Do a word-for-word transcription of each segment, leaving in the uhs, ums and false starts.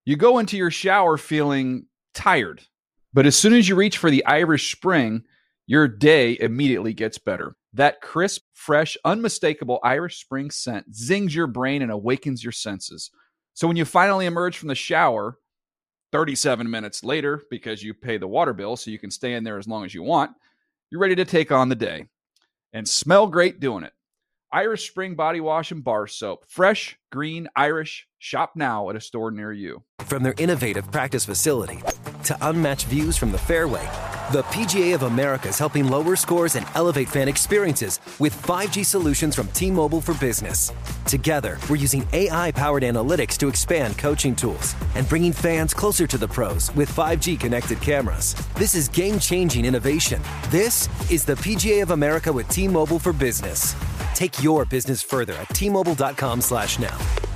You go into your shower feeling tired, but as soon as you reach for the Irish Spring, your day immediately gets better. That crisp, fresh, unmistakable Irish Spring scent zings your brain and awakens your senses. So when you finally emerge from the shower, thirty-seven minutes later, because you pay the water bill so you can stay in there as long as you want, you're ready to take on the day. And smell great doing it. Irish Spring Body Wash and Bar Soap. Fresh, green, Irish. Shop now at a store near you. From their innovative practice facility to unmatched views from the fairway, the P G A of America is helping lower scores and elevate fan experiences with five G solutions from T-Mobile for Business. Together, we're using A I-powered analytics to expand coaching tools and bringing fans closer to the pros with five G connected cameras. This is game-changing innovation. This is the P G A of America with T-Mobile for Business. Take your business further at T-Mobile.com slash now.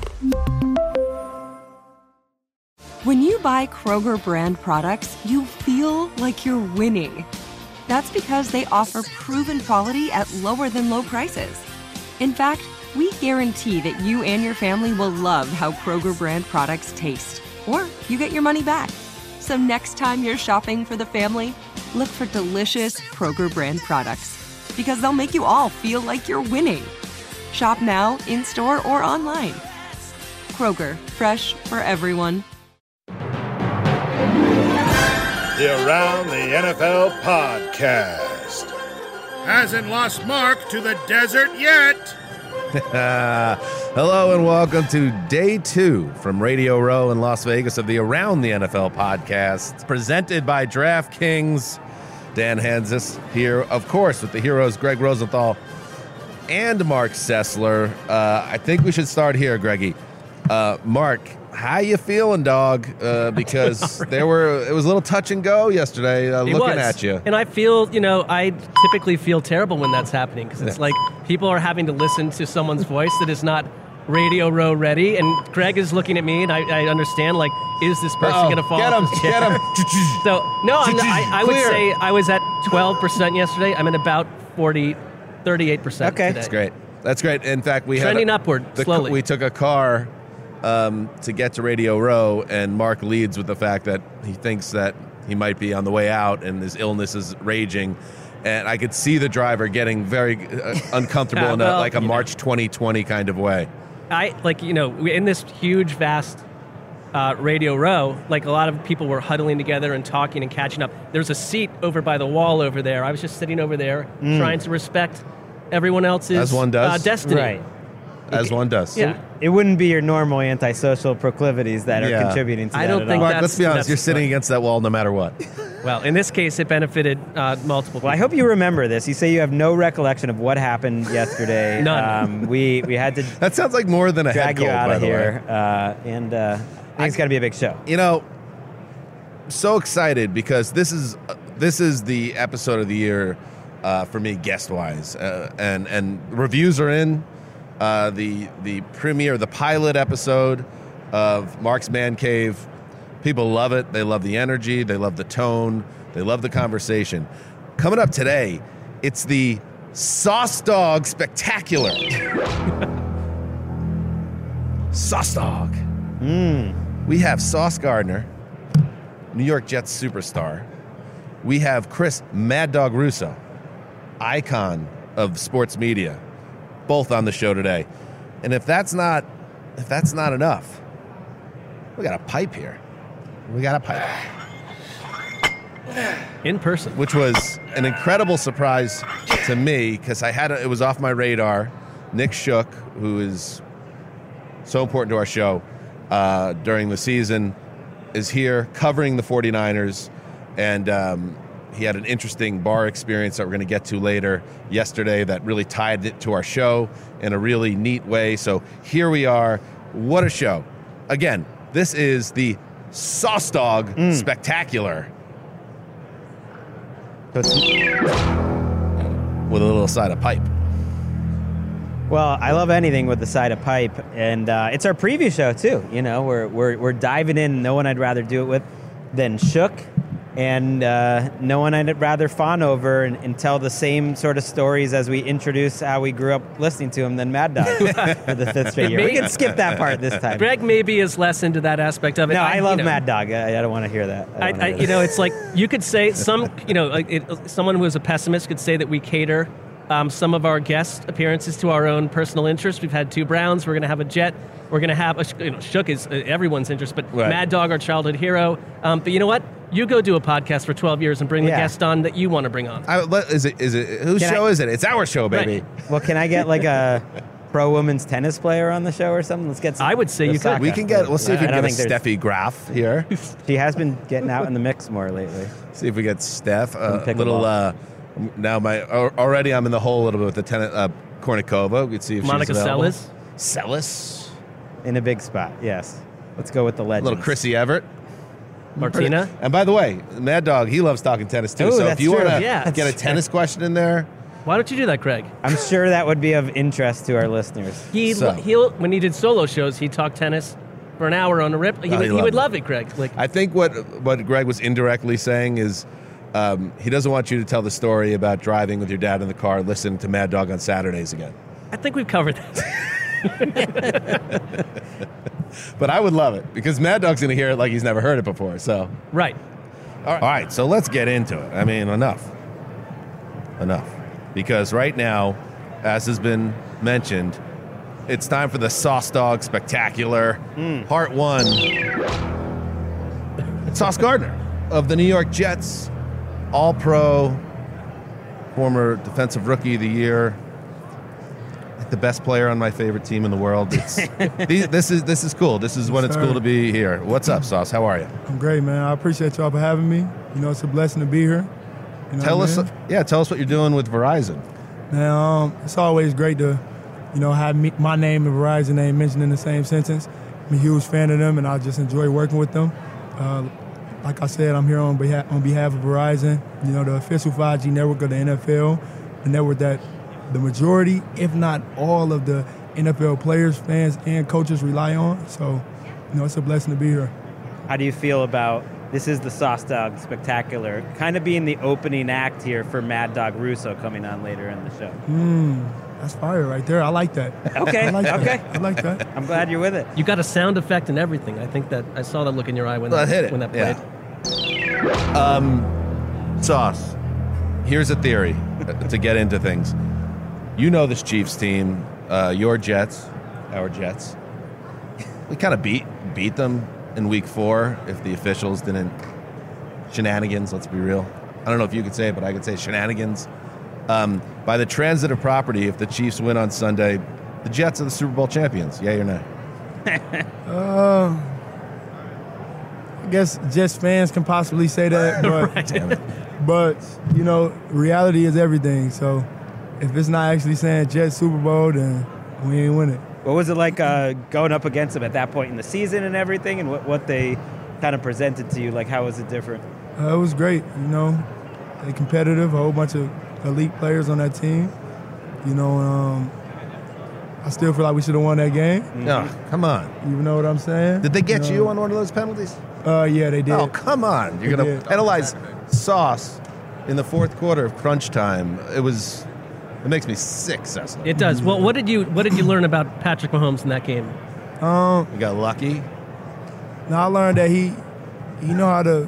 When you buy Kroger brand products, you feel like you're winning. That's because they offer proven quality at lower than low prices. In fact, we guarantee that you and your family will love how Kroger brand products taste, or you get your money back. So next time you're shopping for the family, look for delicious Kroger brand products, because they'll make you all feel like you're winning. Shop now, in-store, or online. Kroger, fresh for everyone. The Around the N F L podcast. Hasn't lost Mark to the desert yet. Hello and welcome to day two from Radio Row in Las Vegas of the Around the N F L podcast, presented by DraftKings. Dan Hansis here, of course, with the heroes Greg Rosenthal and Mark Sessler. Uh, I think we should start here, Greggy. Uh, Mark, how you feeling, dog? Uh, because there were it was a little touch and go yesterday. Uh, looking was. at you, and I feel, you know, I typically feel terrible when that's happening because it's Yeah. like people are having to listen to someone's voice that is not Radio Row ready, and Greg is looking at me, and I, I understand, like, is this person Uh-oh. going to fall Get off him, his chair? get him. So, no, I'm not, I, I would Clear. say I was at twelve percent yesterday. I'm at about forty, thirty-eight percent Okay. today. That's great. That's great. In fact, we Trending had a, upward, the, slowly. We took a car um, to get to Radio Row, and Mark leads with the fact that he thinks that he might be on the way out, and his illness is raging. And I could see the driver getting very uh, uncomfortable Yeah, in a, well, like a you know. March twenty twenty kind of way. I, like, you know, in this huge, vast uh, Radio Row, like, a lot of people were huddling together and talking and catching up. There's a seat over by the wall over there. I was just sitting over there Mm. trying to respect everyone else's As one does. Uh, destiny. Right. As one does. Yeah. It wouldn't be your normal antisocial proclivities that are Yeah. contributing to I that don't at think all. Mark, let's be honest. That's- You're sitting against that wall no matter what. Well, in this case, it benefited uh, multiple people. Well, I hope you remember this. You say you have no recollection of what happened yesterday. None. Um, we we had to That sounds like more than a head drag you cold, out by of the way. here, uh, and uh, I think it's going to be a big show. You know, so excited because this is uh, this is the episode of the year uh, for me, guest wise, uh, and and reviews are in. Uh, the the premiere, the pilot episode of Mark's Man Cave. People love it. They love the energy. They love the tone. They love the conversation. Coming up today, it's the Sauce Dog Spectacular. Sauce Dog. Mm. We have Sauce Gardner, New York Jets superstar. We have Chris Mad Dog Russo, icon of sports media, both on the show today. And if that's not if that's not enough, we got a pipe here. We got a pipe. in person. Which was an incredible surprise to me because I had a, it was off my radar. Nick Shook, who is so important to our show uh, during the season, is here covering the 49ers, and um, he had an interesting bar experience that we're going to get to later yesterday that really tied it to our show in a really neat way. So here we are. What a show. Again, this is the Sauce Dog Mm. Spectacular. With a little side of pipe. Well, I love anything with the side of pipe, and uh, it's our preview show too. You know, we're we're we're diving in. No one I'd rather do it with than Shook, and uh, no one I'd rather fawn over and, and tell the same sort of stories as we introduce how we grew up listening to him than Mad Dog for the fifth straight year. We can skip that part this time. Greg maybe is less into that aspect of it. No, I, I love you know, Mad Dog. I, I don't want to hear that. I I, I, you know, it's like you could say some, you know, like it, someone who is a pessimist could say that we cater um, some of our guest appearances to our own personal interests. We've had two Browns. We're going to have a Jet. We're going to have a, you know, Shook is uh, everyone's interest, but right. Mad Dog, our childhood hero. Um, but you know what? You go do a podcast for twelve years and bring Yeah. the guest on that you want to bring on. I, let- is it? Is it? Whose Can show I- is it? It's our show, baby. Right. Well, can I get like a pro women's tennis player on the show or something? Let's get some. I would say you could. Osaka. We can get. We'll see if we I can don't get a think there's- Steffi Graf here. She has been getting out in the mix more lately. See if we get Steph. A From little. pickleball. Uh, now my al- already I'm in the hole a little bit with the tennis. Uh, Kornikova. We'd see if Monica she's available. Seles. Seles. In a big spot, yes. Let's go with the legends. Little Chrissy Everett. Martina. And by the way, Mad Dog, he loves talking tennis too. Ooh, so if that's you true. want to Yeah. get a tennis question in there, Why don't you do that, Craig? I'm sure that would be of interest to our listeners. He So- he'll when he did solo shows, he talked tennis for an hour on a rip. He, Oh, would, he he loved would it. love it, Greg. Like I think what what Greg was indirectly saying is um, he doesn't want you to tell the story about driving with your dad in the car, listening to Mad Dog on Saturdays again. I think we've covered that. But I would love it because Mad Dog's going to hear it like he's never heard it before. So, Right. all right, so let's get into it. I mean, enough, enough, because right now, as has been mentioned, it's time for the Sauce Dog Spectacular, Part One. Sauce Gardner of the New York Jets, All-Pro, former Defensive Rookie of the Year, the best player on my favorite team in the world. It's, these, this is this is cool. This is when it's Sir. cool to be here. What's up, Sauce? How are you? I'm great, man. I appreciate y'all for having me. You know, it's a blessing to be here. You know Tell what us, I mean? yeah, tell us what you're doing with Verizon. Man, um, it's always great to, you know, have me, my name and Verizon name mentioned in the same sentence. I'm a huge fan of them, and I just enjoy working with them. Uh, like I said, I'm here on behalf on behalf of Verizon. You know, the official five G network of the N F L, the network that the majority, if not all, of the N F L players, fans, and coaches rely on. So, you know, it's a blessing to be here. How do you feel about this is the Sauce Dog Spectacular, kind of being the opening act here for Mad Dog Russo coming on later in the show? Mm, that's fire right there. I like that. Okay, I like that. okay. I like that. I'm glad you're with it. You got a sound effect and everything. I think that I saw that look in your eye when Well, that, hit it. when that played. Yeah. Um, Sauce, here's a theory to get into things. You know this Chiefs team, uh, your Jets, our Jets. We kind of beat beat them in week four if the officials didn't shenanigans, let's be real. I don't know if you could say it, but I could say shenanigans. Um, by the transitive property, if the Chiefs win on Sunday, the Jets are the Super Bowl champions. Yay or nay? Uh, I guess Jets fans can possibly say that, but Damn it. but you know, reality is everything. So if it's not actually saying Jets Super Bowl, then we ain't win it. What was it like uh, going up against them at that point in the season and everything, and what, what they kind of presented to you? Like, how was it different? Uh, it was great. You know, they competitive. A whole bunch of elite players on that team. You know, um, I still feel like we should have won that game. No, come on. You know what I'm saying? Did they get know? you on one of those penalties? Uh, yeah, they did. Oh, come on. You're They going to did. penalize Sauce in the fourth quarter of crunch time. It was, it makes me sick, Cecil. It does. Well, what did you what did you learn about Patrick Mahomes in that game? Um, You got lucky. Now I learned that he, he know how to.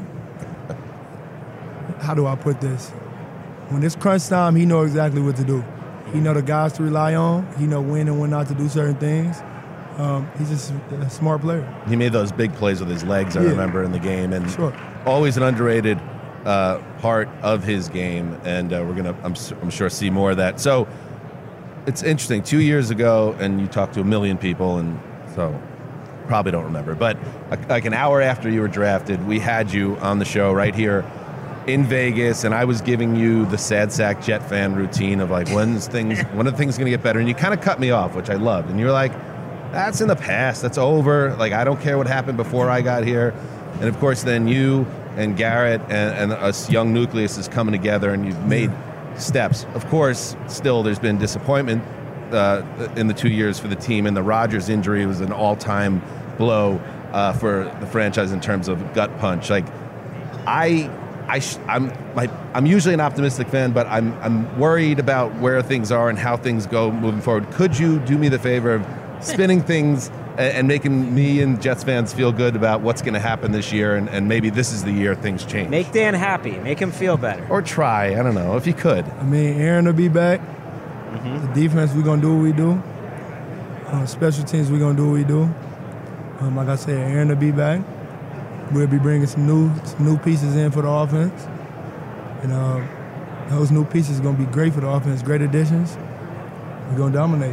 How do I put this? When it's crunch time, he know exactly what to do. He know the guys to rely on. He know when and when not to do certain things. Um, he's just a smart player. He made those big plays with his legs, I Yeah. remember, in the game. And Sure. always an underrated uh, part of his game. And uh, we're going to, I'm, s- I'm sure, see more of that. So it's interesting. Two years ago, and you talked to a million people, and so probably don't remember. But like, like an hour after you were drafted, we had you on the show right here in Vegas, and I was giving you the sad sack Jet fan routine of like, when's things, when are things going to get better? And you kind of cut me off, which I loved. And you were like, that's in the past. That's over. Like, I don't care what happened before I got here. And of course, then you and Garrett and, and us young nucleus is coming together, and you've made steps. Of course, still there's been disappointment uh, in the two years for the team, and the Rodgers injury was an all-time blow uh, for the franchise in terms of gut punch. Like, I I sh- I'm like I'm usually an optimistic fan, but I'm I'm worried about where things are and how things go moving forward. Could you do me the favor of spinning things and, and making me and Jets fans feel good about what's going to happen this year, and, and maybe this is the year things change? Make Dan happy. Make him feel better. Or try. I don't know if you could. I mean, Aaron will be back. Mm-hmm. The defense, we're gonna do what we do. Uh, special teams, we're gonna do what we do. Um, like I said, Aaron will be back. We'll be bringing some new some new pieces in for the offense. And uh, those new pieces are going to be great for the offense, great additions. We're going to dominate.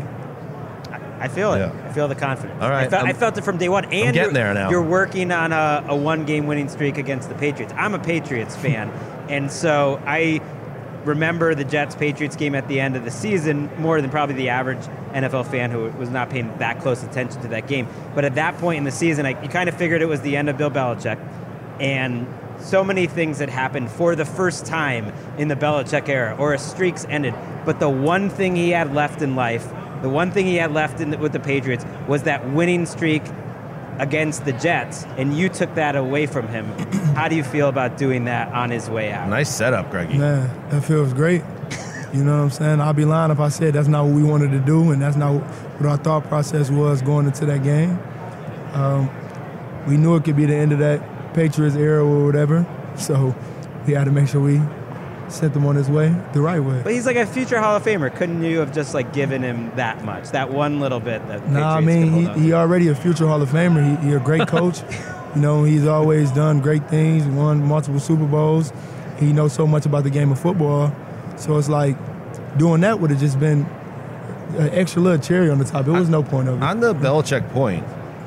I feel it. Yeah. I feel the confidence. All right. I, felt, I'm- I felt it from day one. And I'm getting you're, there now. You're working on a, a one-game winning streak against the Patriots. I'm a Patriots fan, and so I remember the Jets-Patriots game at the end of the season more than probably the average N F L fan who was not paying that close attention to that game. But at that point in the season, I, you kind of figured it was the end of Bill Belichick, and so many things had happened for the first time in the Belichick era, or a streak's ended. But the one thing he had left in life, the one thing he had left in the, with the Patriots, was that winning streak against the Jets, and you took that away from him. How do you feel about doing that on his way out? Nice setup, Greggy. Man, that feels great. You know what I'm saying? I'll be lying if I said that's not what we wanted to do, and that's not what our thought process was going into that game. Um, we knew it could be the end of that Patriots era or whatever, so we had to make sure we sent him on his way the right way. But he's like a future Hall of Famer. Couldn't you have just like given him that much, that one little bit that Nah, I Patriots could hold mean, on he, to? he already a future Hall of Famer. He, he a great coach. You know, he's always done great things, won multiple Super Bowls. He knows so much about the game of football. So it's like doing that would have just been an extra little cherry on the top. It was no point of it. On the Belichick point,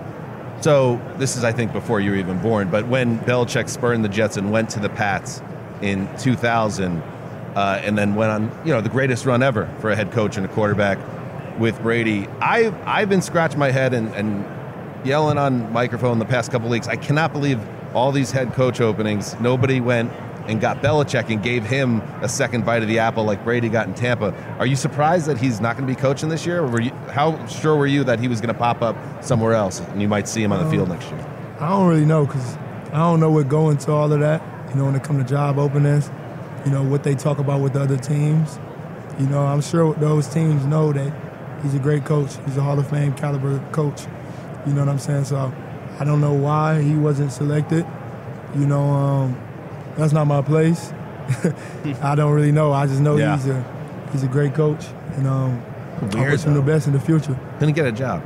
so this is, I think, before you were even born, but when Belichick spurned the Jets and went to the Pats in two thousand, uh, and then went on, you know, the greatest run ever for a head coach and a quarterback with Brady, I've, I've been scratching my head and, and yelling on microphone the past couple weeks. I cannot believe all these head coach openings. Nobody went and got Belichick and gave him a second bite of the apple like Brady got in Tampa. Are you surprised that he's not going to be coaching this year? Or were you, how sure were you that he was going to pop up somewhere else and you might see him on the field next year? I don't really know because I don't know what go into all of that. You know, when it comes to job openings, you know, what they talk about with the other teams. You know, I'm sure those teams know that he's a great coach. He's a Hall of Fame caliber coach. You know what I'm saying? So I don't know why he wasn't selected. You know, um, that's not my place. I don't really know. I just know Yeah. he's a he's a great coach, and um, I Weird, wish him the though. best in the future. Didn't get a job.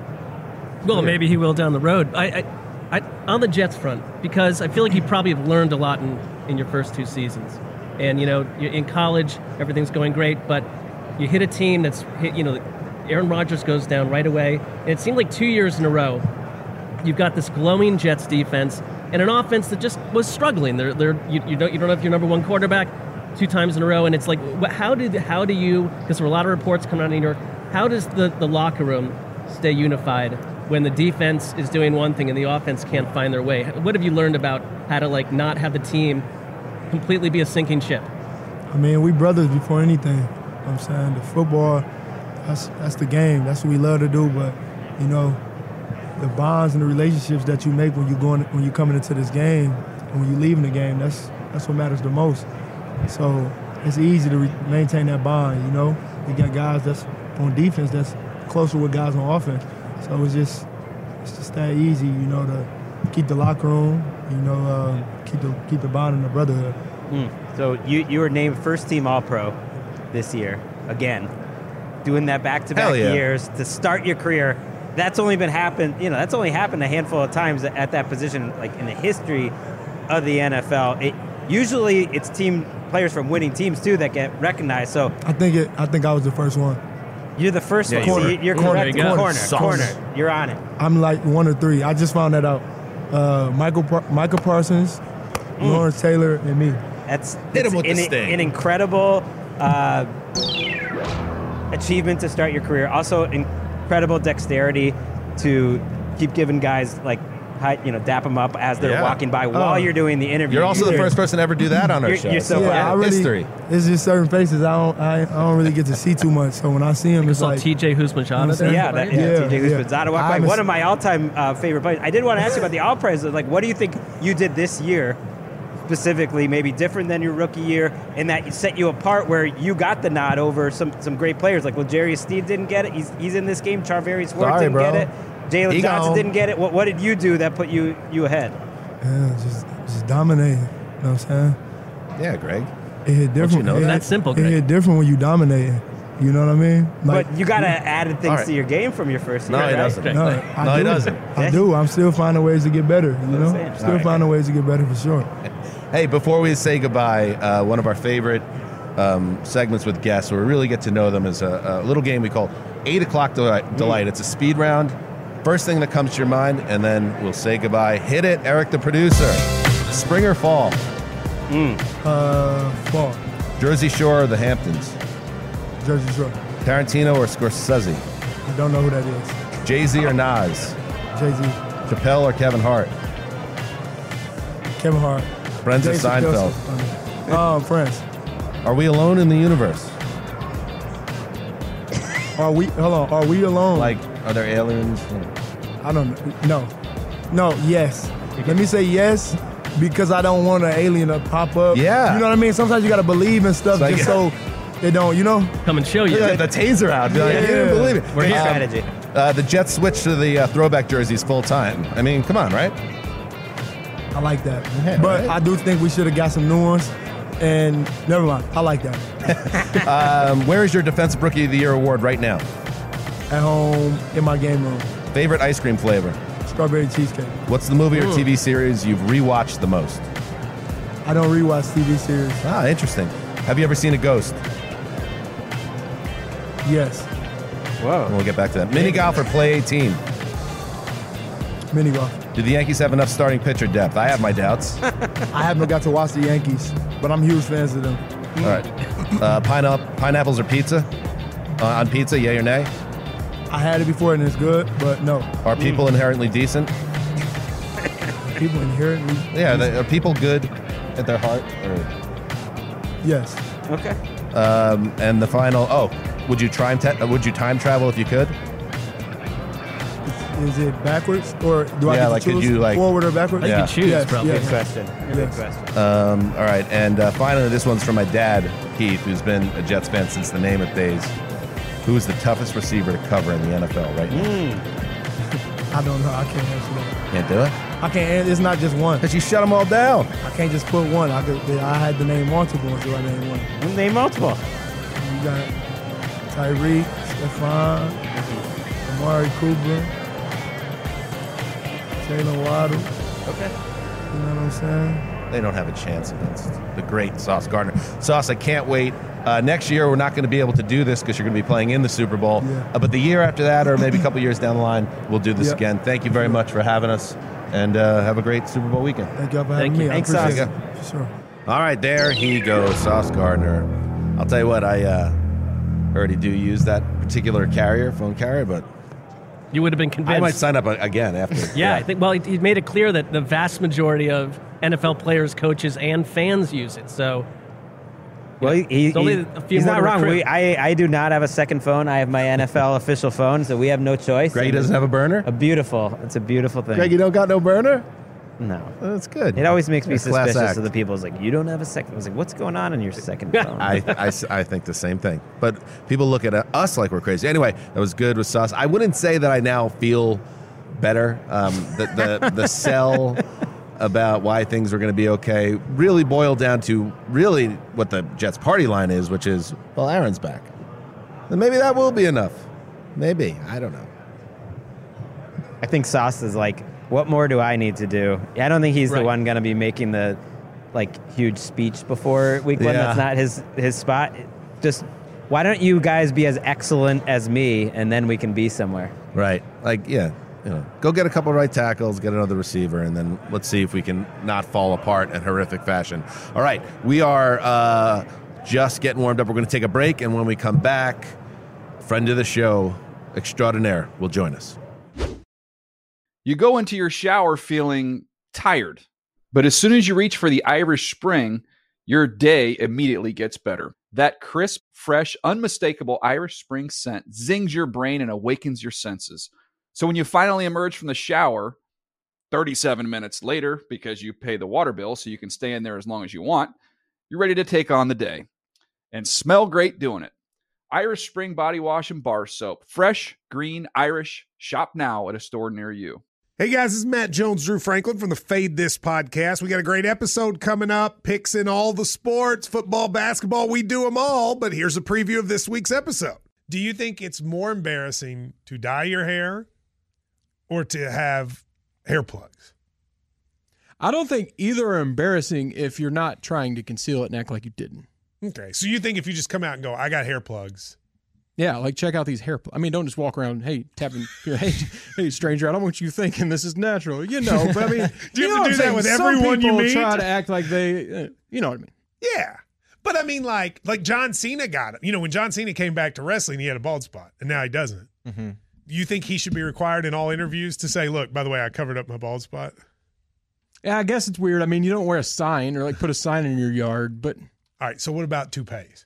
Well, maybe he will down the road. I, I, I, on the Jets front, because I feel like you probably have learned a lot in, in your first two seasons. And, you know, you're in college, everything's going great, but you hit a team that's hit, you know, Aaron Rodgers goes down right away. And it seemed like two years in a row, you've got this glowing Jets defense and an offense that just was struggling. They're, they're, you, you, don't, you don't have your number one quarterback two times in a row. And it's like, wh- how, did, how do you, because there were a lot of reports coming out of New York, how does the, the locker room stay unified when the defense is doing one thing and the offense can't find their way? What have you learned about how to like not have the team completely be a sinking ship? I mean, we brothers before anything. You know what I'm saying? The football, that's that's the game. That's what we love to do. But, you know, the bonds and the relationships that you make when you going when you coming into this game and when you leaving the game, that's that's what matters the most. So it's easy to re- maintain that bond, you know? You got guys that's on defense that's closer with guys on offense. So it's just it's just that easy, you know, to keep the locker room, you know, uh, keep the keep the bond and the brotherhood. Mm. So you, you were named first team All-Pro this year, again. Doing that back-to-back Hell yeah. years to start your career. That's only been happened, you know, that's only happened a handful of times at that position, like in the history of the N F L. It, usually it's team players from winning teams, too, that get recognized. So I think it. I think I was the first one. you're the first Yeah, one. you So were. you- you're Corner, correct. you go. Corner, Sauce. corner. You're on it. I'm like one or three. I just found that out. Uh, Michael Par- Michael Parsons, Lawrence Taylor, and me. That's Hit it's him with an, the sting. an incredible uh, achievement to start your career. Also, incredible dexterity to keep giving guys like, hi- you know, dap them up as they're Yeah. walking by while Oh. you're doing the interview. You're also the You're- first person to ever do that on our You're- show. you're so So, proud. I really, history. It's just certain faces I don't I, I don't really get to see too much. So when I see him, I it's saw like T J Husmanchada understand? there. Yeah, right? that, yeah, Yeah, T J yeah. Husmanchada walked I by. haven't One s- of my all-time uh, favorite players. I did want to ask you about the All Pros. Like, what do you think you did this year specifically maybe different than your rookie year, and that set you apart where you got the nod over some, some great players? Like, well, Jerry Steve didn't get it. He's, he's in this game. Charvarius Ward Sorry, didn't bro. get it. Jalen He Johnson gone. didn't get it. What, what did you do that put you, you ahead? Yeah, just just dominating. You know what I'm saying? Yeah, Greg. It hit different. you know it that? hit- That's simple, It Greg. hit different when you dominating. You know what I mean? Like, But you got to added things All right. to your game from your first year, No, he right? doesn't. no, I No, do. he doesn't. I do. I'm still finding ways to get better. You know, saying. still All right. finding ways to get better for sure. Hey, before we say goodbye, uh, one of our favorite um, segments with guests, where we really get to know them, is a, a little game we call Eight O'clock Delight. Delight. It's a speed round. First thing that comes to your mind, and then we'll say goodbye. Hit it, Eric, the producer. Spring or fall? Uh, fall, Jersey Shore or the Hamptons? Jersey Shore. Tarantino or Scorsese? I don't know who that is. Jay-Z or Nas? Jay Z, Chappelle or Kevin Hart? Kevin Hart, Friends or Jason Seinfeld? Kelsey. Um, friends. Are we alone in the universe? Are we? Hold on. Are we alone? Like, are there aliens? I don't know. No, no. Yes. Let me say yes because I don't want an alien to pop up. Yeah. You know what I mean? Sometimes you gotta believe in stuff It's like- just so it don't. You know? Come and show you. Yeah, the taser out. Be like, Yeah. you didn't believe it. We're Great here. Um, strategy. Uh, the Jets switched to the uh, throwback jerseys full time. I mean, come on, right? I like that. Yeah, but right? I do think we should have got some new ones. And never mind. I like that. Um, where is your Defensive Rookie of the Year award right now? At home in my game room, Favorite ice cream flavor? strawberry cheesecake. What's the movie or T V series you've rewatched the most? I don't rewatch T V series. Ah, interesting. Have you ever seen a ghost? Yes. Whoa. We'll get back to that. Mini golf or play eighteen? Mini golf. Do the Yankees have enough starting pitcher depth? I have my doubts. All I haven't got to watch the Yankees, but I'm huge fans of them. right. Uh, pineapple, pineapples or pizza? Uh, on pizza, yay or nay? I had it before and it's good, but no. Are people inherently decent? People inherently. Yeah, they, are people good at their heart? Or, Yes. Okay. um, and the final, oh, would you time te- uh, would you time travel if you could? Is it backwards or do I Yeah, get to like, could choose you, like- forward or backwards? You Yeah. can choose, Yes, probably. yes. Good question. Good Yes. question. Um, all right, and uh, finally, this one's from my dad, Keith, who's been a Jets fan since the Namath days. Who is the toughest receiver to cover in the N F L right now? I don't know. I can't answer that. Can't do it? I can't. an- It's not just one. Because you shut them all down. I can't just put one. I could. I had to name multiple until I name one. Name multiple. You got Tyreek, Stephon, Amari Cooper, Jalen Waddle. Okay. You know what I'm saying? They don't have a chance against the great Sauce Gardner. Sauce, I can't wait. Uh, next year, we're not going to be able to do this because you're going to be playing in the Super Bowl. Yeah. Uh, but the year after that, or maybe a couple years down the line, we'll do this Yeah. again. Thank you very much for having us, and uh, have a great Super Bowl weekend. Thank y'all for having Thank you. me. I Thanks, appreciate Sauce. it. For sure. All right, there he goes, Sauce Gardner. I'll tell you what, I uh, already do use that particular carrier, phone carrier, but You would have been I convinced. might sign up a- again after. Yeah, I think. Well, he, he made it clear that the vast majority of N F L players, coaches, and fans use it. So, Well, he, he, It's only he- a few he's more not to wrong. recruit. We, I, I do not have a second phone. I have my N F L official phone, so we have no choice. Greg doesn't have a burner? A beautiful. It's a beautiful thing. Greg, you don't got no burner? no. That's good. It always makes me That's class suspicious act. of the people. It's like, you don't have a second. I was like, what's going on in your second phone? I, I, I think the same thing. But people look at us like we're crazy. Anyway, that was good with Sauce. I wouldn't say that I now feel better. Um, the, the, the sell about why things are going to be okay really boiled down to really what the Jets party line is, which is, well, Aaron's back. And maybe that will be enough. Maybe. I don't know. I think Sauce is like, what more do I need to do? I don't think he's Right. the one going to be making the like huge speech before week one. Yeah. That's not his his spot. Just why don't you guys be as excellent as me, and then we can be somewhere. Right. Like, yeah. You know, go get a couple right tackles, get another receiver, and then let's see if we can not fall apart in horrific fashion. All right, we are uh, just getting warmed up. We're going to take a break, and when we come back, friend of the show extraordinaire will join us. You go into your shower feeling tired, but as soon as you reach for the Irish Spring, your day immediately gets better. That crisp, fresh, unmistakable Irish Spring scent zings your brain and awakens your senses. So when you finally emerge from the shower, thirty-seven minutes later, because you pay the water bill so you can stay in there as long as you want, you're ready to take on the day and smell great doing it. Irish Spring Body Wash and Bar Soap. Fresh, green, Irish. Shop now at a store near you. Hey guys, this is Matt Jones, Drew Franklin from the Fade This podcast. We got a great episode coming up. Picks in all the sports, football, basketball, we do them all. But here's a preview of this week's episode. Do you think it's more embarrassing to dye your hair or to have hair plugs? I don't think either are embarrassing if you're not trying to conceal it and act like you didn't. Okay, so you think if you just come out and go, I got hair plugs. Yeah, like check out these hair plugs. I mean, don't just walk around, hey, tapping, hey, hey, stranger, I don't want you thinking this is natural. You know, but I mean, do you, you have know to do that with Some everyone you people meet? try to act like they, uh, you know what I mean. Yeah. But I mean, like, like John Cena got it. You know, when John Cena came back to wrestling, he had a bald spot, and now he doesn't. Mm-hmm. You think he should be required in all interviews to say, look, by the way, I covered up my bald spot? Yeah, I guess it's weird. I mean, you don't wear a sign or like put a sign in your yard, but. All right, so what about toupees?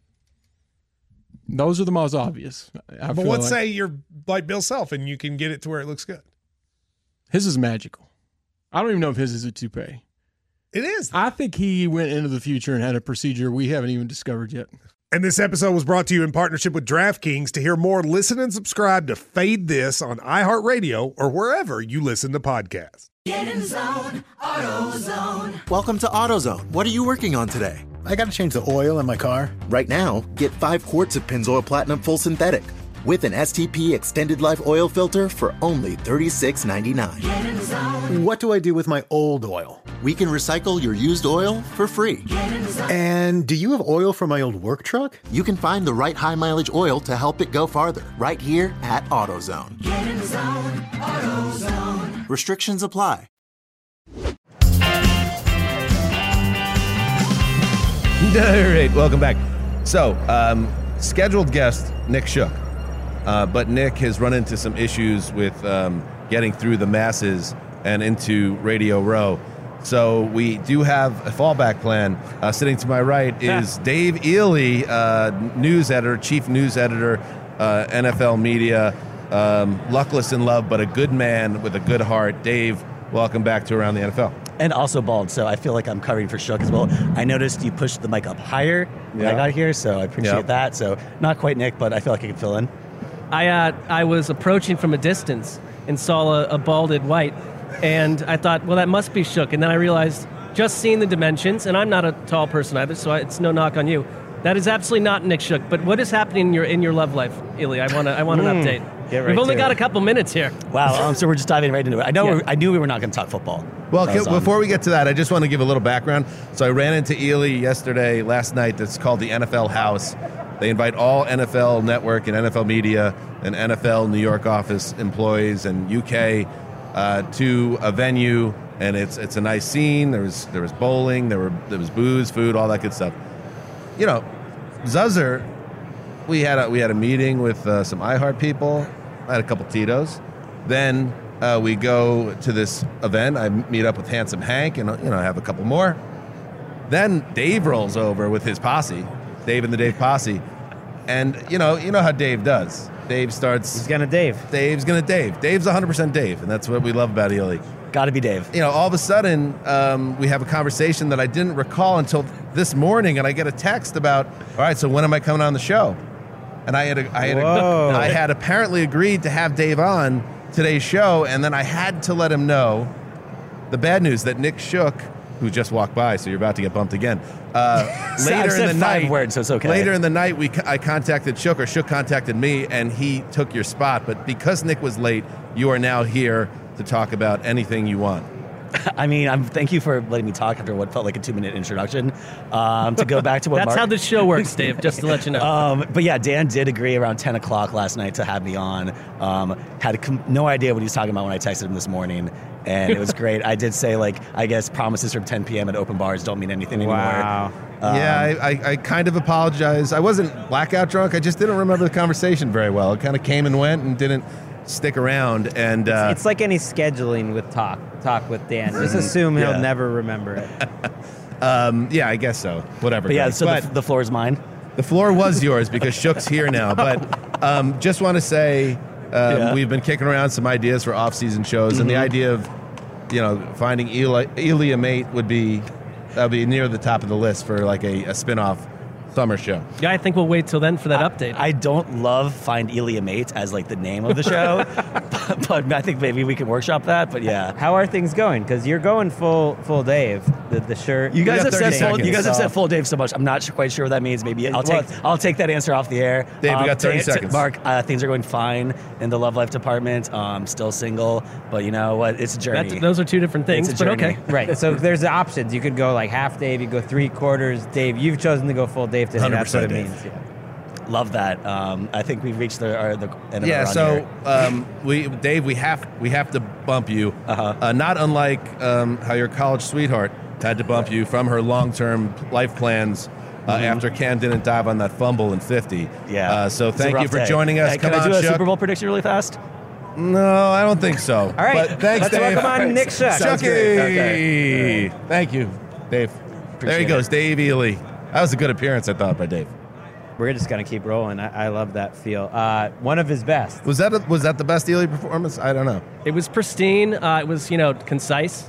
Those are the most obvious. I but feel let's like. say you're like Bill Self and you can get it to where it looks good. His is magical. I don't even know if his is a toupee. It is. I think he went into the future and had a procedure we haven't even discovered yet. And this episode was brought to you in partnership with DraftKings. To hear more, listen and subscribe to Fade This on iHeartRadio or wherever you listen to podcasts. Get in zone, AutoZone. Welcome to AutoZone. What are you working on today? I got to change the oil in my car. Right now, get five quarts of Pennzoil Platinum Full Synthetic with an S T P Extended Life Oil Filter for only thirty-six ninety-nine. Get in zone. What do I do with my old oil? We can recycle your used oil for free. Get in zone. And do you have oil for my old work truck? You can find the right high mileage oil to help it go farther right here at AutoZone. Get in zone, AutoZone. Restrictions apply. All right, welcome back. So, um, scheduled guest, Nick Shook. Uh, but Nick has run into some issues with um, getting through the masses and into Radio Row. So we do have a fallback plan. Uh, sitting to my right is Dave Ely, uh, news editor, chief news editor, uh, N F L media, um, luckless in love, but a good man with a good heart. Dave, welcome back to Around the N F L. And also bald, so I feel like I'm covering for Shook as well. I noticed you pushed the mic up higher when Yeah. I got here, so I appreciate Yeah. that. So not quite Nick, but I feel like I can fill in. I uh, I was approaching from a distance and saw a, a balded white, and I thought, well, that must be Shook. And then I realized, just seeing the dimensions, and I'm not a tall person either, so I, it's no knock on you. That is absolutely not Nick Shook. But what is happening in your in your love life, Ely? I want to I want an Mm. update. Get right We've only to got it. a couple minutes here. Wow, um, so we're just diving right into it. I know Yeah. we're, I knew we were not going to talk football. Well, That can, was, um, before we get to that, I just want to give a little background. So I ran into Ely yesterday, last night. That's called the N F L House. They invite all N F L Network and N F L Media and N F L New York office employees and U K uh, to a venue, and it's it's a nice scene. There was there was bowling, there were there was booze, food, all that good stuff. You know, Zuzzer, we had a we had a meeting with uh, some iHeart people. I had a couple Tito's. Then uh, we go to this event. I meet up with Handsome Hank, and you know, I have a couple more. Then Dave rolls over with his posse, Dave and the Dave Posse, and you know, you know how Dave does. Dave starts. He's gonna Dave. Dave's gonna Dave. Dave's one hundred percent Dave, and that's what we love about Ely. Got to be Dave. You know, all of a sudden, um, we have a conversation that I didn't recall until this morning, and I get a text about, all right, so when am I coming on the show? And I had, a, I had, a, I had apparently agreed to have Dave on today's show, and then I had to let him know the bad news that Nick Shook, who just walked by, so you're about to get bumped again. Uh, So I've later said in the five night, words, so it's okay. Later in the night, we I contacted Shook, or Shook contacted me, and he took your spot. But because Nick was late, you are now here to talk about anything you want. I mean, I'm, thank you for letting me talk after what felt like a two-minute introduction. Um, to go back to what That's Mark, how this show works, Dave, just to let you know. Um, but yeah, Dan did agree around ten o'clock last night to have me on. Um, had com- no idea what he was talking about when I texted him this morning, and it was great. I did say, like, I guess promises from ten p.m. at open bars don't mean anything anymore. Wow. Um, yeah, I, I, I kind of apologize. I wasn't blackout drunk. I just didn't remember the conversation very well. It kind of came and went and didn't stick around. And uh, It's like any scheduling with talk talk with Dan. Just assume he'll Yeah. never remember it. um, yeah, I guess so. Whatever. But yeah, Greg. so But the, the floor is mine. the floor was yours because Shook's here now. But um, just want to say um, Yeah. we've been kicking around some ideas for off-season shows, Mm-hmm. and the idea of you know, finding Eli, Elia Mate would be that would be near the top of the list for like a, a spin-off summer show. Yeah, I think we'll wait till then for that I, update. I don't love Find Elia Mate as like the name of the show, but, but I think maybe we can workshop that. But yeah, How are things going? Because you're going full full Dave. The the shirt. you guys got have said thirty full, seconds. you guys have So- said full Dave so much. I'm not sure, quite sure what that means. Maybe I'll Well, take I'll take that answer off the air. Dave, we got thirty to- to- seconds. Mark, uh, things are going fine in the love life department. Um, still single, but you know what? It's a journey. That's, those are two different things, It's a but journey. okay. Right. So there's the options. You could go like half Dave. You go three quarters Dave. You've chosen to go full Dave today. That's what it Dave. means. Yeah. Love that. Um, I think we've reached the, our, the end of Yeah, our run so here. um, we, Dave, we have we have to bump you. Uh-huh. Uh, not unlike um, how your college sweetheart had to bump you from her long-term life plans uh, after Cam didn't dive on that fumble in fifty. Yeah. Uh, so It's a thank you rough for day. joining us. Hey, Come can on, I do a Shuck. Super Bowl prediction really fast? No, I don't think so. All right. But thanks, Let's Dave. welcome on Nick Shuck. Shucky. Okay. Thank you, Dave. there Appreciate he goes, it. Dave Ely. That was a good appearance, I thought, by Dave. We're just gonna keep rolling. I, I love that feel. Uh, one of his best. Was that a, was that the best Ely performance? I don't know. It was pristine. Uh, it was, you know, concise.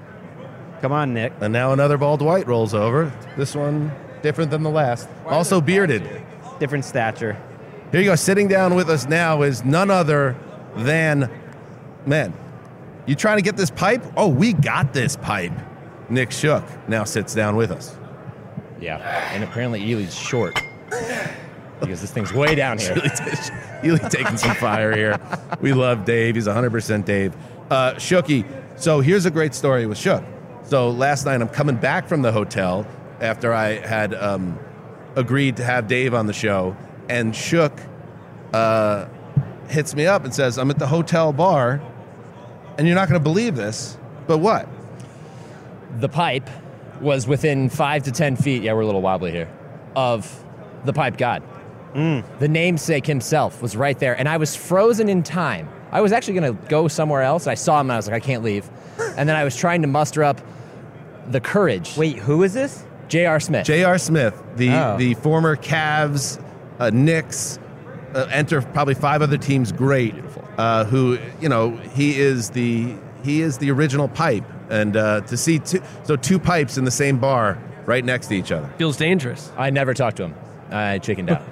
Come on, Nick. And now another bald white rolls over. This one different than the last. Also bearded. Different stature. Here you go. Sitting down with us now is none other than, man, you trying to get this pipe? Oh, we got this pipe. Nick Shook now sits down with us. Yeah, and apparently Ely's short because this thing's way down here. Ely taking some fire here. We love Dave. He's one hundred percent Dave. Uh, Shooky, so here's a great story with Shook. So last night I'm coming back from the hotel after I had um, agreed to have Dave on the show, and Shook uh, hits me up and says, I'm at the hotel bar, and you're not going to believe this, but what? The pipe was within five to ten feet, yeah, we're a little wobbly here, of the pipe god. Mm. The namesake himself was right there, and I was frozen in time. I was actually going to go somewhere else. I saw him, and I was like, I can't leave. And then I was trying to muster up the courage. Wait, who is this? J R. Smith. J R. Smith, the, Oh. the former Cavs, uh, Knicks, uh, enter probably five other teams great, uh, who, you know, he is the he is the original pipe. And uh, to see two, so two pipes in the same bar right next to each other. Feels dangerous. I never talked to him. I chickened out.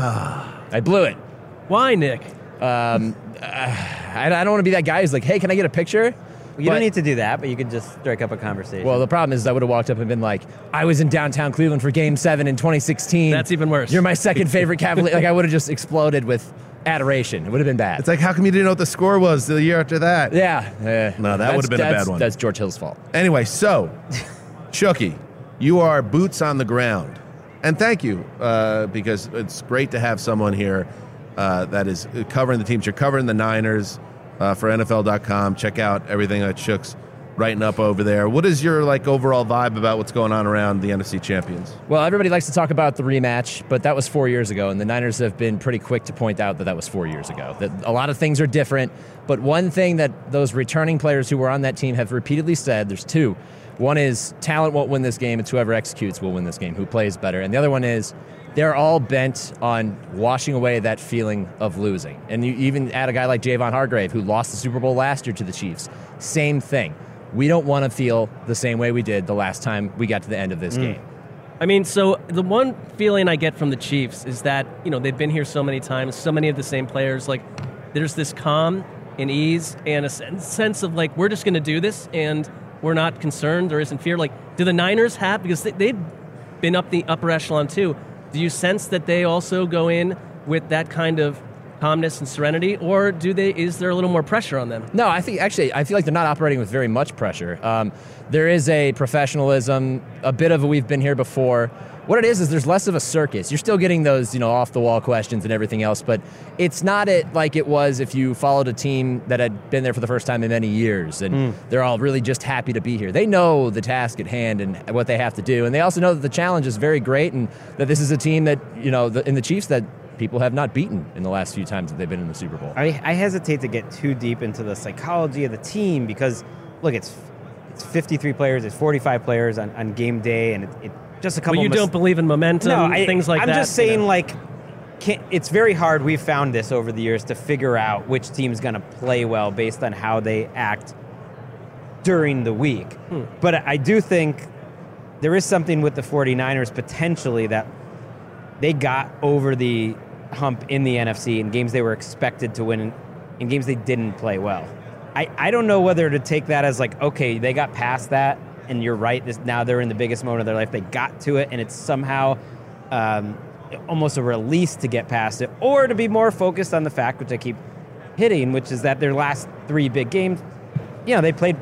I blew it. Why, Nick? Um, uh, I, I don't want to be that guy who's like, hey, can I get a picture? You don't need to do that, but you could just strike up a conversation. Well, the problem is I would have walked up and been like, I was in downtown Cleveland for Game seven in twenty sixteen. That's even worse. You're my second favorite Cavalier. Like, I would have just exploded with adoration. It would have been bad. It's like, how come you didn't know what the score was the year after that? Yeah. Uh, No, that that's- would have been a that's- bad one. That's George Hill's fault. Anyway, so, Shooky, you are boots on the ground. And thank you, uh, because it's great to have someone here uh, that is covering the teams. You're covering the Niners uh, for N F L dot com. Check out everything that Shook's writing up over there. What is your like overall vibe about what's going on around the N F C champions? Well, everybody likes to talk about the rematch, but that was four years ago, and the Niners have been pretty quick to point out that that was four years ago. That a lot of things are different, but one thing that those returning players who were on that team have repeatedly said, there's two. One is talent won't win this game, it's whoever executes will win this game, who plays better. And the other one is they're all bent on washing away that feeling of losing. And you even add a guy like Javon Hargrave, who lost the Super Bowl last year to the Chiefs. Same thing. We don't want to feel the same way we did the last time we got to the end of this Mm. game. I mean, so the one feeling I get from the Chiefs is that, you know, they've been here so many times, so many of the same players. Like, there's this calm and ease and a sen- sense of, like, we're just going to do this and we're not concerned. There isn't fear. Like, do the Niners have, because they, they've been up the upper echelon too, do you sense that they also go in with that kind of calmness and serenity, or do they? Is there a little more pressure on them? No, I think actually, I feel like they're not operating with very much pressure. Um, there is a professionalism, a bit of a we've been here before. What it is is there's less of a circus. You're still getting those, you know, off the wall questions and everything else, but it's not it like it was if you followed a team that had been there for the first time in many years, and Mm. they're all really just happy to be here. They know the task at hand and what they have to do, and they also know that the challenge is very great, and that this is a team that, you know, the, in the Chiefs that people have not beaten in the last few times that they've been in the Super Bowl. I, I hesitate to get too deep into the psychology of the team because, look, it's it's fifty-three players, it's forty-five players on, on game day, and it, it just a couple. Well, you mis- don't believe in momentum, no, I, things like I'm that. I'm just saying, you know. like, can't, it's very hard. We've found this over the years to figure out which team's going to play well based on how they act during the week. Hmm. But I do think there is something with the 49ers potentially that they got over the hump in the N F C in games they were expected to win, in, in games they didn't play well. I, I don't know whether to take that as like, okay, they got past that, and you're right, this, now they're in the biggest moment of their life. They got to it, and it's somehow um, almost a release to get past it, or to be more focused on the fact, which I keep hitting, which is that their last three big games, you know, they played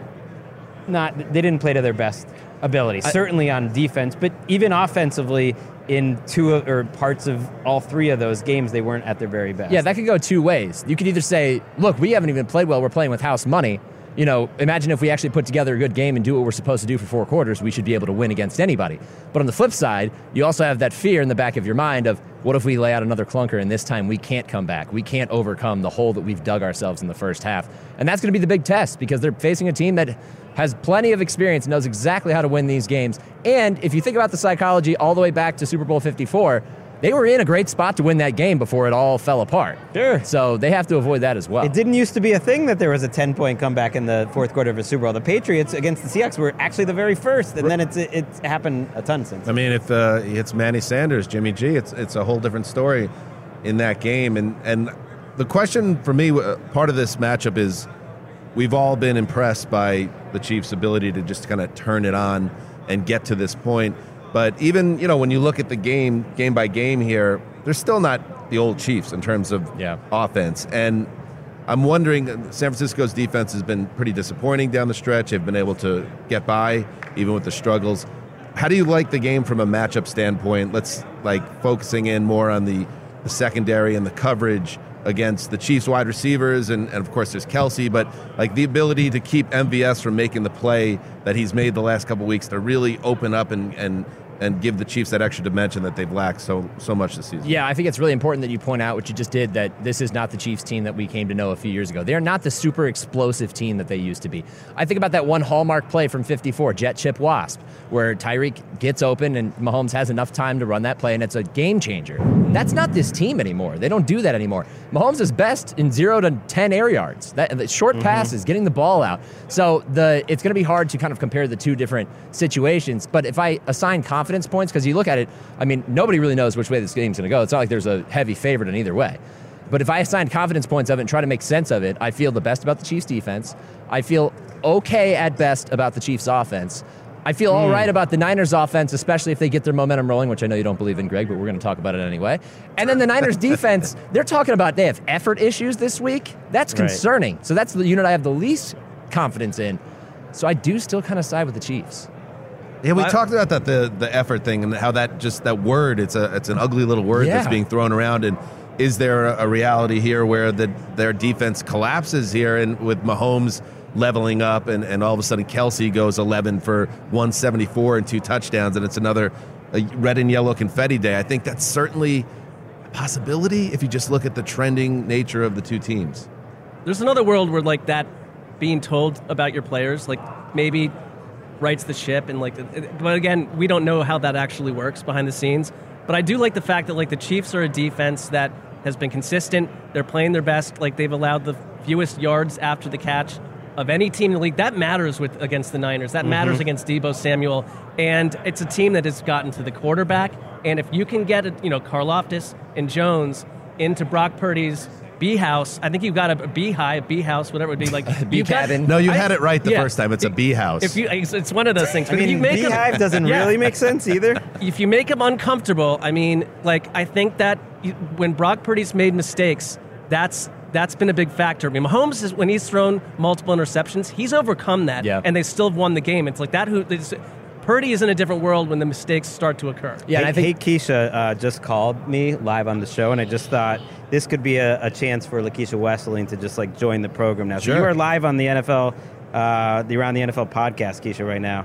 not, they didn't play to their best ability, I, certainly on defense, but even offensively in two of, or parts of all three of those games, they weren't at their very best. Yeah, that could go two ways. You could either say, look, we haven't even played well, we're playing with house money. You know, imagine if we actually put together a good game and do what we're supposed to do for four quarters, we should be able to win against anybody. But on the flip side, you also have that fear in the back of your mind of, what if we lay out another clunker and this time we can't come back? We can't overcome the hole that we've dug ourselves in the first half. And that's going to be the big test, because they're facing a team that has plenty of experience, knows exactly how to win these games. And if you think about the psychology all the way back to Super Bowl fifty-four, they were in a great spot to win that game before it all fell apart. Sure. So they have to avoid that as well. It didn't used to be a thing that there was a ten-point comeback in the fourth quarter of a Super Bowl. The Patriots against the Seahawks were actually the very first, and then it's it's happened a ton since. I mean, if uh, it's Manny Sanders, Jimmy G, it's it's a whole different story in that game. And, and the question for me, part of this matchup is, we've all been impressed by the Chiefs' ability to just kind of turn it on and get to this point. But even, you know, when you look at the game, game by game here, they're still not the old Chiefs in terms of yeah. offense. And I'm wondering, San Francisco's defense has been pretty disappointing down the stretch. They've been able to get by, even with the struggles. How do you like the game from a matchup standpoint? Let's, like, focusing in more on the, the secondary and the coverage against the Chiefs wide receivers, and, and of course there's Kelsey, but like the ability to keep M V S from making the play that he's made the last couple of weeks to really open up and, and and give the Chiefs that extra dimension that they've lacked so so much this season. Yeah, I think it's really important that you point out what you just did, that this is not the Chiefs team that we came to know a few years ago. They're not the super explosive team that they used to be. I think about that one hallmark play from fifty-four, Jet Chip Wasp, where Tyreek gets open and Mahomes has enough time to run that play, and it's a game changer. That's not this team anymore. They don't do that anymore. Mahomes is best in zero to ten air yards. That, the short mm-hmm. passes, getting the ball out. So the it's going to be hard to kind of compare the two different situations. But if I assign confidence points, because you look at it, I mean, nobody really knows which way this game's going to go. It's not like there's a heavy favorite in either way. But if I assign confidence points of it and try to make sense of it, I feel the best about the Chiefs defense. I feel okay at best about the Chiefs offense. I feel all right about the Niners offense, especially if they get their momentum rolling, which I know you don't believe in, Greg, but we're going to talk about it anyway. And then the Niners defense, they're talking about they have effort issues this week. That's concerning. Right. So that's the unit I have the least confidence in. So I do still kind of side with the Chiefs. Yeah, we I, talked about that the the effort thing and how that just that word, it's a it's an ugly little word yeah. that's being thrown around. And is there a, a reality here where the, their defense collapses here, and with Mahomes leveling up, and, and all of a sudden Kelsey goes eleven for one seventy-four and two touchdowns, and it's another a red and yellow confetti day? I think that's certainly a possibility if you just look at the trending nature of the two teams. There's another world where, like, that being told about your players, like, maybe rights the ship, and like, but again, we don't know how that actually works behind the scenes. But I do like the fact that, like, the Chiefs are a defense that has been consistent. They're playing their best. Like, they've allowed the fewest yards after the catch of any team in the league. That matters with against the Niners. That mm-hmm. matters against Deebo Samuel. And it's a team that has gotten to the quarterback. And if you can get, you know, Karlaftis and Jones into Brock Purdy's bee house, I think you've got a beehive, bee house, whatever it would be, like bee cabin. Got, no, you I, had it right the yeah. first time. It's a bee house. If you, it's one of those things. I mean, if you make beehive them, doesn't yeah. really make sense either. If you make them uncomfortable, I mean, like, I think that you, when Brock Purdy's made mistakes, that's that's been a big factor. I mean, Mahomes, is, when he's thrown multiple interceptions, he's overcome that, yeah. and they still have won the game. It's like that. Who Purdy is in a different world when the mistakes start to occur. Yeah, hey, and I think hey, Keisha uh, just called me live on the show, and I just thought this could be a, a chance for Lakeisha Westling to just like join the program now. Sure. So you are live on the N F L, uh, the Around the N F L podcast, Keisha, right now.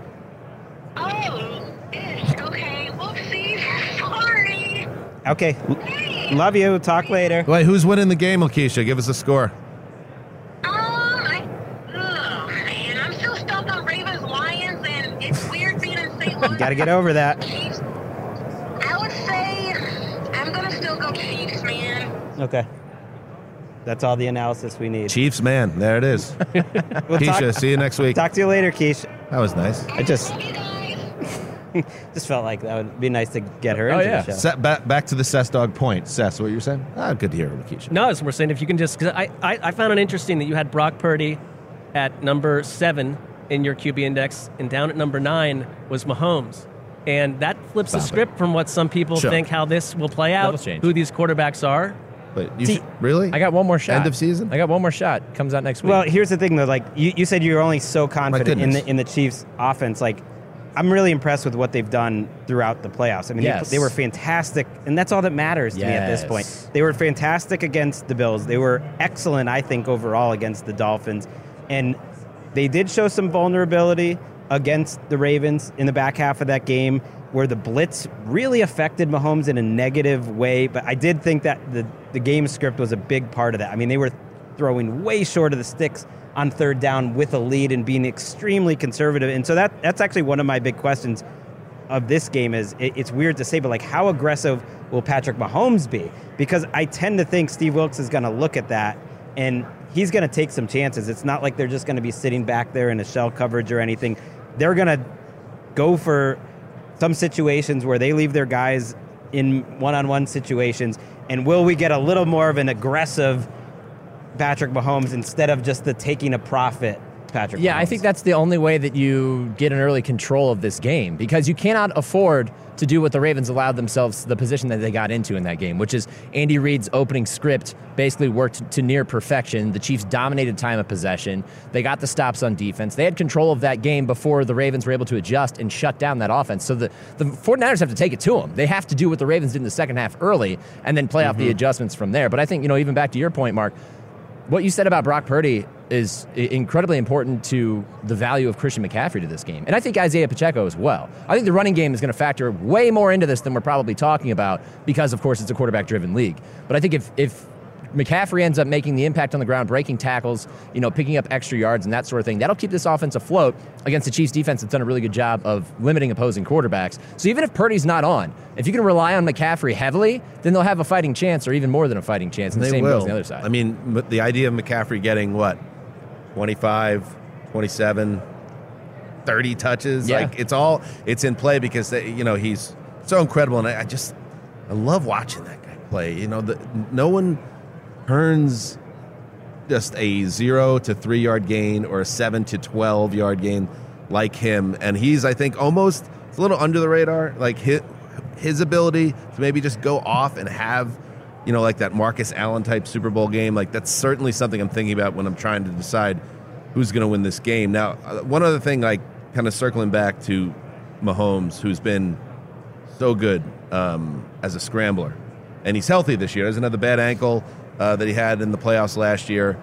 Oh, ish. Okay. Whoopsies. Sorry. Okay. Hey. Love you. Talk later. Wait, who's winning the game, Lakeisha? Give us a score. You got to get over that. I would say I'm going to still go Chiefs, man. Okay. That's all the analysis we need. Chiefs, man. There it is. We'll Keisha, talk- see you next week. Talk to you later, Keish. That was nice. I just just felt like that would be nice to get her Oh, into yeah. the show. Set, back, back to the Cess Dog point. Cess, what you were saying? Ah, good to hear from Keisha. No, as we're saying, if you can just, because I, I, I found it interesting that you had Brock Purdy at number seven in your Q B index, and down at number nine was Mahomes. And that flips Stop the it. script from what some people Sure. think how this will play out, Levels change. who these quarterbacks are. But you See, should, really? I got one more shot. End of season? I got one more shot. Comes out next week. Well, here's the thing, though. Like you, you said, you're only so confident in goodness. the in the Chiefs' offense. Like, I'm really impressed with what they've done throughout the playoffs. I mean, Yes. they, they were fantastic, and that's all that matters to me at this Yes. point. They were fantastic against the Bills. They were excellent, I think, overall against the Dolphins, and they did show some vulnerability against the Ravens in the back half of that game, where the blitz really affected Mahomes in a negative way. But I did think that the, the game script was a big part of that. I mean, they were throwing way short of the sticks on third down with a lead and being extremely conservative. And so that that's actually one of my big questions of this game is, it, it's weird to say, but like how aggressive will Patrick Mahomes be? Because I tend to think Steve Wilkes is going to look at that and he's going to take some chances. It's not like they're just going to be sitting back there in a shell coverage or anything. They're going to go for some situations where they leave their guys in one-on-one situations. And will we get a little more of an aggressive Patrick Mahomes instead of just the taking a profit Patrick Yeah, Mahomes? I think that's the only way that you get an early control of this game, because you cannot afford to do what the Ravens allowed themselves, the position that they got into in that game, which is Andy Reid's opening script basically worked to near perfection. The Chiefs dominated time of possession. They got the stops on defense. They had control of that game before the Ravens were able to adjust and shut down that offense. So the, the 49ers have to take it to them. They have to do what the Ravens did in the second half early and then play off the adjustments from there. But I think, you know, even back to your point, Mark, what you said about Brock Purdy is incredibly important to the value of Christian McCaffrey to this game. And I think Isaiah Pacheco as well. I think the running game is going to factor way more into this than we're probably talking about because, of course, it's a quarterback-driven league. But I think if if McCaffrey ends up making the impact on the ground, breaking tackles, you know, picking up extra yards and that sort of thing, that'll keep this offense afloat against the Chiefs defense that's done a really good job of limiting opposing quarterbacks. So even if Purdy's not on, if you can rely on McCaffrey heavily, then they'll have a fighting chance or even more than a fighting chance. And the They same will. goes on the other side. I mean, m- the idea of McCaffrey getting, what, twenty-five, twenty-seven, thirty touches, Yeah. like it's all, it's in play because, they, you know, he's so incredible. And I, I just, I love watching that guy play. You know, the, no one earns just a zero to three yard gain or a seven to twelve yard gain like him. And he's, I think, almost it's a little under the radar. Like his, his ability to maybe just go off and have, you know, like that Marcus Allen type Super Bowl game. Like that's certainly something I'm thinking about when I'm trying to decide who's going to win this game. Now, uh, one other thing, like kind of circling back to Mahomes, who's been so good um, as a scrambler, and he's healthy this year. Doesn't have the bad ankle uh, that he had in the playoffs last year.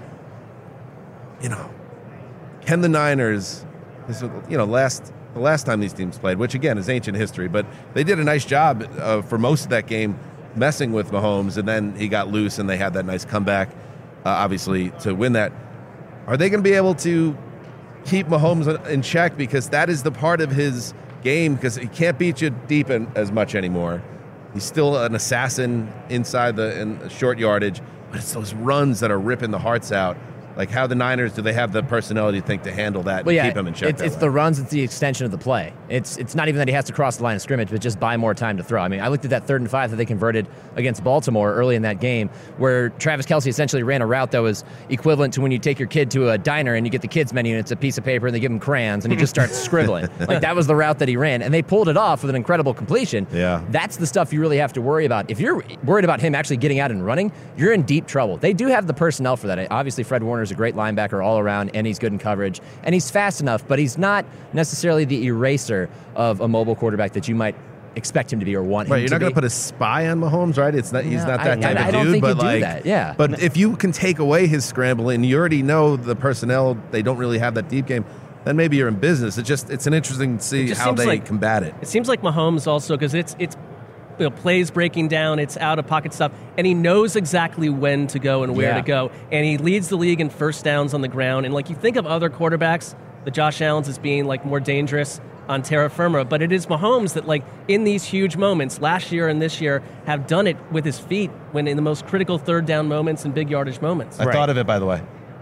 You know, can the Niners, this was, you know, last the last time these teams played, which again is ancient history, but they did a nice job uh, for most of that game messing with Mahomes, and then he got loose and they had that nice comeback, uh, obviously, to win that. Are they going to be able to keep Mahomes in check? Because that is the part of his game, because he can't beat you deep in, as much anymore. He's still an assassin inside the in short yardage, but it's those runs that are ripping the hearts out. Like, how the Niners, do they have the personality, you think, to handle that and Well, yeah, keep him in check? It's, that it's way? the runs. It's the extension of the play. It's it's not even that he has to cross the line of scrimmage, but just buy more time to throw. I mean, I looked at that third and five that they converted against Baltimore early in that game, where Travis Kelce essentially ran a route that was equivalent to when you take your kid to a diner and you get the kids menu and it's a piece of paper and they give him crayons and he just starts scribbling. Like, that was the route that he ran, and they pulled it off with an incredible completion. Yeah. That's the stuff you really have to worry about. If you're worried about him actually getting out and running, you're in deep trouble. They do have the personnel for that. Obviously, Fred Warner's a great linebacker all around, and he's good in coverage, and he's fast enough, but he's not necessarily the eraser of a mobile quarterback that you might expect him to be or want Right, him you're to not be. going to put a spy on Mahomes, right? It's not. He's No, not I- that type I- of I don't dude. think but you do like, that, yeah. But if you can take away his scrambling, you already know the personnel. They don't really have that deep game. Then maybe you're in business. It's just it's an interesting to It see just how seems they like- combat it. It seems like Mahomes also, because it's it's you know, plays breaking down, it's out of pocket stuff, and he knows exactly when to go and where Yeah. to go, and he leads the league in first downs on the ground. And like, you think of other quarterbacks, the Josh Allens as being like more dangerous on terra firma, but it is Mahomes that, like, in these huge moments, last year and this year, have done it with his feet when in the most critical third down moments and big yardage moments. I thought of it, by the way.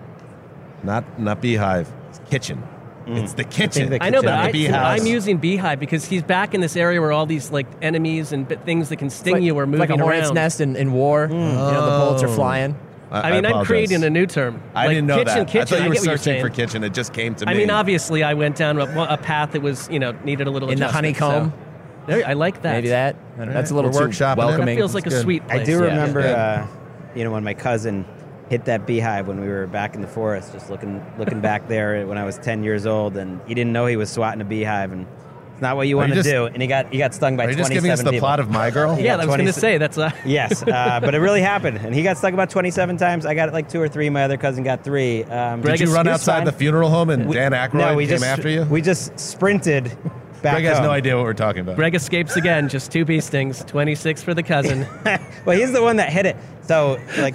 Not not Beehive. It's kitchen. Mm. It's the kitchen. I know, but not I, the Beehive. I'm using Beehive because he's back in this area where all these like enemies and bit- things that can sting like, you are moving like a hornet's around. nest in, in war. Mm. You know, the bullets are flying. I, I mean, I I'm apologize. creating a new term. I Like, didn't know kitchen, that. Kitchen, I thought you I were get what you're searching saying. for kitchen. It just came to I me. mean, obviously, I went down a, a path that was, you know, needed a little In the adjustment, honeycomb? so- There, I like that. Maybe that. I don't know. That's a little We're too workshopping it. welcoming. That feels like It's a good. sweet I place. do Yeah. remember, Yeah. uh, you know, when my cousin hit that beehive when we were back in the forest, just looking looking back there when I was ten years old, and he didn't know he was swatting a beehive, and it's not what you Are want you to just- do. And he got he got stung by Are you twenty-seven just giving us the people. plot of My Girl? He Yeah, got I was going to twenty say that's a yes, uh, but it really happened, and he got stung about twenty-seven times. I got like two or three. My other cousin got three. Um, Did you run outside the funeral home and We- Dan Aykroyd no, we came just, after you? We just sprinted back Greg has home. no idea what we're talking about. Greg escapes again. Just two bee stings. twenty-six for the cousin. Well, he's the one that hit it. So, like,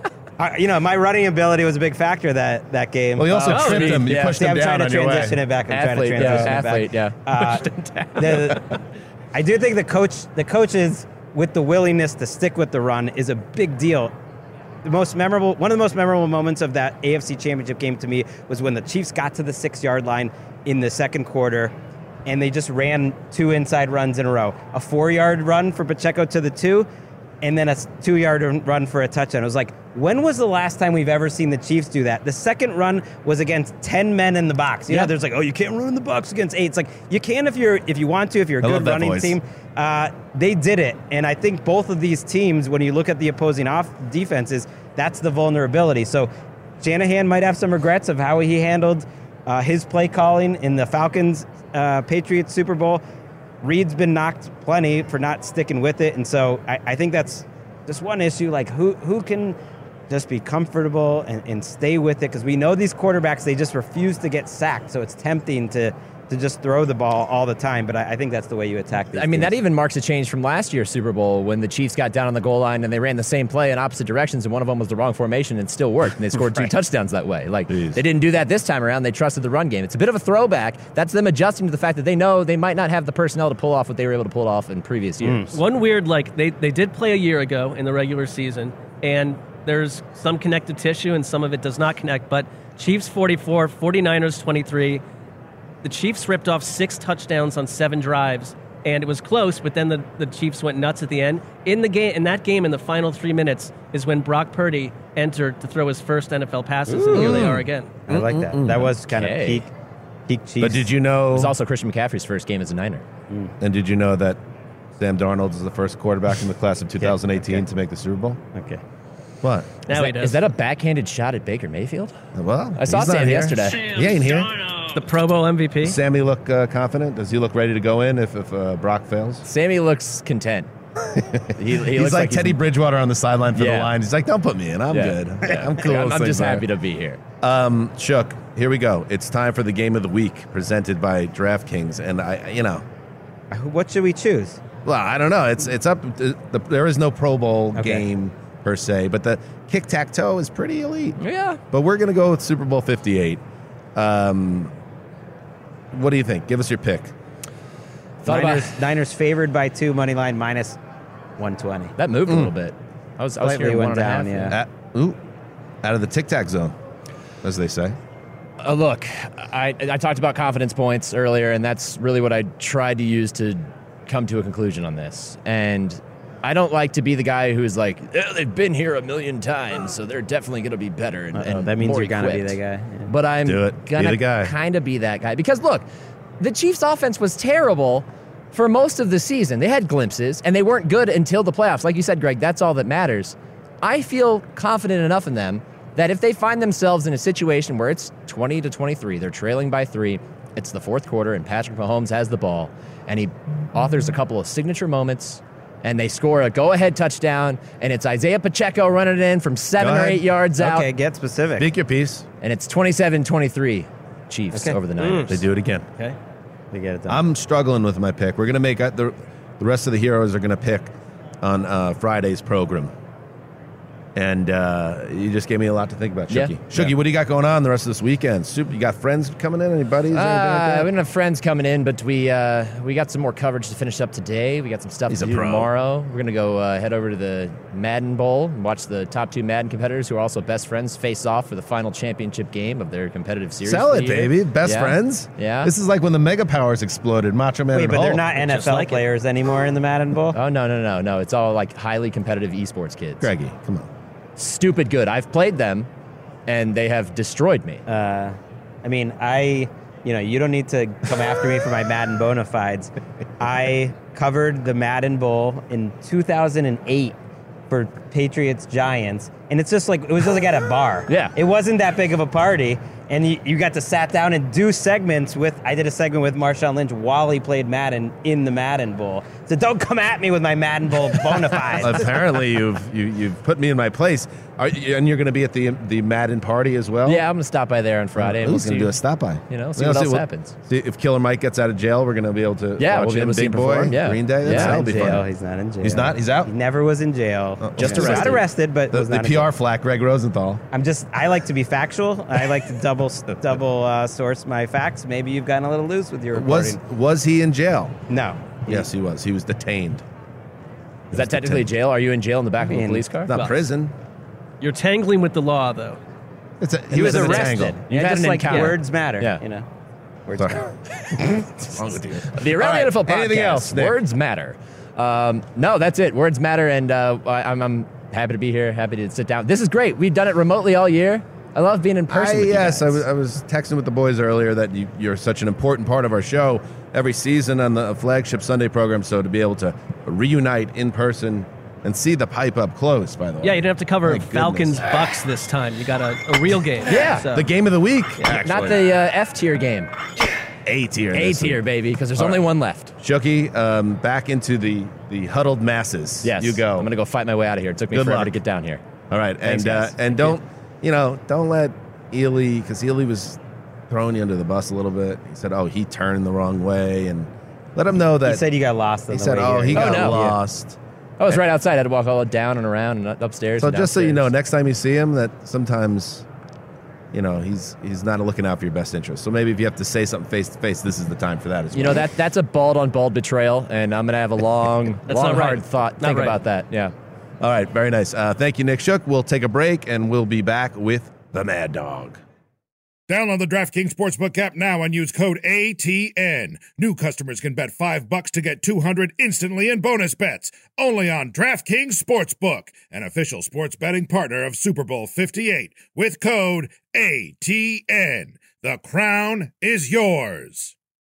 I, you know, my running ability was a big factor that that game. Well, you also Uh, tripped him. You yeah. pushed See, him I'm down trying to on your transition way. it back. I'm Athlete, trying to transition yeah, it back. athlete, yeah. Uh, Pushed him down. the, I do think the coach, the coaches, with the willingness to stick with the run, is a big deal. The most memorable, one of the most memorable moments of that A F C Championship game to me was when the Chiefs got to the six-yard line in the second quarter, and they just ran two inside runs in a row. A four-yard run for Pacheco to the two, and then a two-yard run for a touchdown. It was like, when was the last time we've ever seen the Chiefs do that? The second run was against ten men in the box. You know, Yep. there's like, oh, you can't run in the box against eight. It's like, you can if you're if you want to, if you're a I good love that running voice. team. Uh, they did it, and I think both of these teams, when you look at the opposing off defenses, that's the vulnerability. So Shanahan might have some regrets of how he handled uh, his play calling in the Falcons uh, Patriots Super Bowl. Reed's been knocked plenty for not sticking with it, and so I, I think that's just one issue. Like, who who can just be comfortable and, and stay with it? Because we know these quarterbacks, they just refuse to get sacked, so it's tempting to to just throw the ball all the time. But I, I think that's the way you attack these I mean, teams. that even marks a change from last year's Super Bowl when the Chiefs got down on the goal line and they ran the same play in opposite directions, and one of them was the wrong formation and still worked, and they scored two Right. touchdowns that way. Like, they didn't do that this time around. They trusted the run game. It's a bit of a throwback. That's them adjusting to the fact that they know they might not have the personnel to pull off what they were able to pull off in previous years. One weird, like, they, they did play a year ago in the regular season, and there's some connective tissue and some of it does not connect, but Chiefs forty-four, 49ers twenty-three. The Chiefs ripped off six touchdowns on seven drives, and it was close, but then the, the Chiefs went nuts at the end. In the game, in that game, in the final three minutes, is when Brock Purdy entered to throw his first N F L passes, and here they are again. I like that. That was kind of Okay. peak, peak Chiefs. But did you know? It was also Christian McCaffrey's first game as a Niner. And did you know that Sam Darnold is the first quarterback in the class of two thousand eighteen to make the Super Bowl? Okay. What? Now is, he that, does. is that a backhanded shot at Baker Mayfield? Well, I saw he's not Sam here. yesterday. He ain't here. The Pro Bowl M V P. Does Sammy look uh, confident? Does he look ready to go in if, if uh, Brock fails? Sammy looks content. he, he he's looks like, Teddy Bridgewater on the sideline for Yeah. the Lions. He's like, don't put me in. I'm Yeah. good. Yeah. I'm cool. I'm, as I'm things just are. happy to be here. Um, Shook, here we go. It's time for the game of the week presented by DraftKings. And, I, you know. What should we choose? Well, I don't know. It's it's up. The, the, there is no Pro Bowl Okay. game per se, but the kick-tack-toe is pretty elite. Yeah. But we're going to go with Super Bowl fifty-eight. Um, what do you think? Give us your pick. Thought about- Niners, Niners favored by two, money line minus one twenty. That moved a little bit. I was, I was Slightly hearing went one and a half. down, yeah. At, ooh, out of the tic-tac zone, as they say. Uh, look, I, I talked about confidence points earlier, and that's really what I tried to use to come to a conclusion on this. And I don't like to be the guy who's like, "Eh, they've been here a million times, so they're definitely going to be better. And, Uh-oh, and that means more you're gonna be equipped." the guy. Yeah. But I'm Do it. Be gonna the guy. kind of be that guy. Because look, the Chiefs' offense was terrible for most of the season. They had glimpses, and they weren't good until the playoffs. Like you said, Greg, that's all that matters. I feel confident enough in them that if they find themselves in a situation where it's twenty to twenty-three, they're trailing by three, it's the fourth quarter, and Patrick Mahomes has the ball, and he authors a couple of signature moments, and they score a go-ahead touchdown, and it's Isaiah Pacheco running it in from seven Go or ahead. eight yards out, Okay, get specific. Speak your piece. and it's twenty-seven twenty-three Chiefs Okay. over the Niners. They do it again. Okay. We get it done. I'm struggling with my pick. We're going to make uh, the the rest of the heroes are going to pick on uh, Friday's program. And uh, you just gave me a lot to think about, Yeah. Shooky. Shooky, Yeah. what do you got going on the rest of this weekend? Soup, you got friends coming in? Any buddies? or anything like Uh, that? we don't have friends coming in, but we uh, we got some more coverage to finish up today. We got some stuff He's to a do pro. tomorrow. We're gonna go uh, head over to the Madden Bowl and watch the top two Madden competitors, who are also best friends, face off for the final championship game of their competitive series. Sell for it, the year. baby. Best Yeah. friends? Yeah. This is like when the Mega Powers exploded. Macho Man Wait, and but they're Hulk. not N F L like it. players anymore in the Madden Bowl? Oh no no no no! It's all like highly competitive esports kids. Greggy, come on. Stupid good. I've played them, and they have destroyed me. Uh, I mean, I, you know, you don't need to come after me for my Madden bona fides. I covered the Madden Bowl in two thousand eight for Patriots Giants, and it's just like, it was just like at a bar. Yeah. It wasn't that big of a party, and you, you got to sat down and do segments with, I did a segment with Marshawn Lynch while he played Madden in the Madden Bowl. So don't come at me with my Madden Bowl bona fides. Apparently, you've you, you've put me in my place. Are you, and you're going to be at the the Madden party as well? Yeah, I'm gonna stop by there on Friday. and Who's we'll going to see- do a stop by? You know, see We'll what else what- happens. See if Killer Mike gets out of jail, we're going to be able to Yeah, watch we'll be him, able to see Big him Boy, perform, yeah. Green Day. That's, Yeah. that'll in be jail. fun. He's not in jail. He's not? He's out? He never was in jail. Oh, Just He was arrested. Not arrested, but The, was the not in P R jail. flack, Greg Rosenthal. I'm just. I like to be factual. I like to double double uh, source my facts. Maybe you've gotten a little loose with your Was reporting. was he in jail? No. Yes, he was. He was detained. Is that technically jail? Are you in jail in the back of a mean, police car? Not Well, prison. You're tangling with the law, though. It's a, He was in a arrested. tangle. You've Yeah, had just an like encounter. words matter. Yeah. You know. Words Sorry. matter. What's wrong with you? The Around All the right, N F L podcast. anything else, Nick? Words matter. Um, no, that's it. Words matter, and uh, I, I'm, I'm happy to be here. Happy to sit down. This is great. We've done it remotely all year. I love being in person. I, with you yes, I guys. was, I was texting with the boys earlier that you, you're such an important part of our show every season on the flagship Sunday program. So to be able to reunite in person and see the pipe up close, by the way. Yeah, you didn't have to cover My Falcons goodness. Bucks this time. You got a, a real game. Yeah, So- The game of the week, Not actually. the uh, F tier game. A tier. A this tier, week. baby, because there's All only right. one left. Shooky, um, back into the, the huddled masses. Yes, You go. I'm gonna go fight my way out of here. It took me Good forever luck. to get down here. All right, Thanks, and uh, guys. and Thank don't you know don't let Ely, because Ely was throwing you under the bus a little bit. He said, "Oh, he turned the wrong way," and let him know that He said you got lost. On he the said, way "Oh, here. he Oh, got no. lost." I was right outside. I had to walk all down and around and upstairs. So and just so you know, downstairs. next time you see him, that sometimes, you know, he's he's not looking out for your best interest. So maybe if you have to say something face to face, this is the time for that as well. You know, that that's a bald on bald betrayal, and I'm gonna have a long, That's long, not right. hard thought. Not Think right. about that. Yeah. All right, very nice. Uh, thank you, Nick Shook. We'll take a break, and we'll be back with the Mad Dog. Download the DraftKings Sportsbook app now and use code A T N. New customers can bet five bucks to get two hundred instantly in bonus bets. Only on DraftKings Sportsbook, an official sports betting partner of Super Bowl fifty-eight, with code A T N. The crown is yours.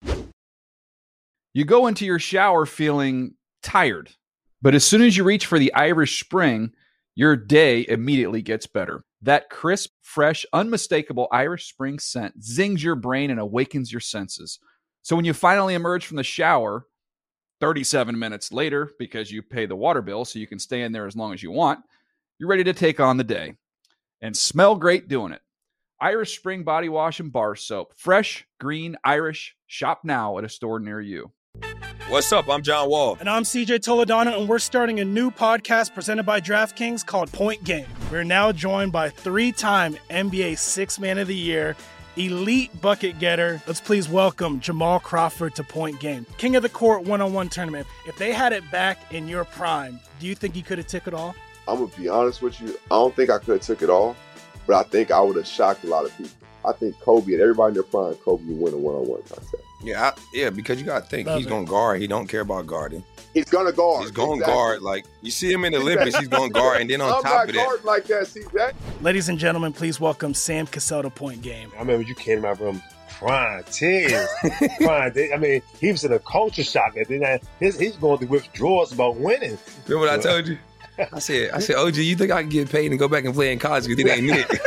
You go into your shower feeling tired, but as soon as you reach for the Irish Spring, your day immediately gets better. That crisp, fresh, unmistakable Irish Spring scent zings your brain and awakens your senses. So when you finally emerge from the shower, thirty-seven minutes later, because you pay the water bill so you can stay in there as long as you want, you're ready to take on the day. And smell great doing it. Irish Spring Body Wash and Bar Soap. Fresh, green, Irish. Shop now at a store near you. What's up? I'm John Wall. And I'm C J Toledano, and we're starting a new podcast presented by DraftKings called Point Game. We're now joined by three-time N B A Sixth Man of the Year, elite bucket getter. Let's please welcome Jamal Crawford to Point Game. King of the Court one-on-one tournament. If they had it back in your prime, do you think you could have took it all? I'm going to be honest with you. I don't think I could have took it all, but I think I would have shocked a lot of people. I think Kobe and everybody in their prime, Kobe would win a one-on-one contest. Yeah, I, yeah, because you got to think Love he's it. going to guard. He don't care about guarding. He's going to guard. He's going to Exactly. guard. Like you see him in the Olympics, he's going to guard, and then on I'm top not of that, guarding like that, C J. Ladies and gentlemen, please welcome Sam Cassell to Point Game. I remember you came out from crying, tears, crying. I mean, he was in a culture shock. And then his, he's going through withdrawals about winning. remember what I told you? I said, I said, O G, you think I can get paid and go back and play in college because it ain't it?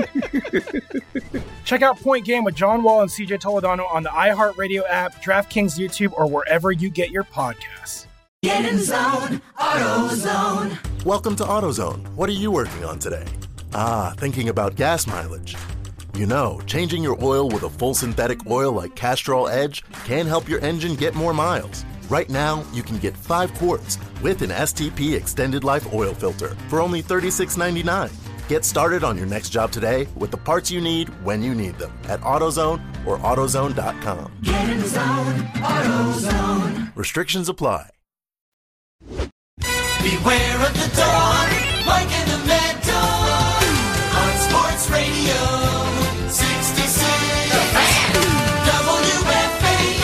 Check out Point Game with John Wall and C J Toledano on the iHeartRadio app, DraftKings YouTube, or wherever you get your podcasts. Get in zone, AutoZone. Welcome to AutoZone. What are you working on today? Ah, thinking about gas mileage. You know, changing your oil with a full synthetic oil like Castrol Edge can help your engine get more miles. Right now, you can get five quarts with an S T P Extended Life Oil Filter for only thirty-six ninety-nine. Get started on your next job today with the parts you need when you need them at AutoZone or AutoZone dot com. Get in the zone, AutoZone. Restrictions apply. Beware of the dog, like in the Mad Dog. On Sports Radio, sixty-six, The Fan, W F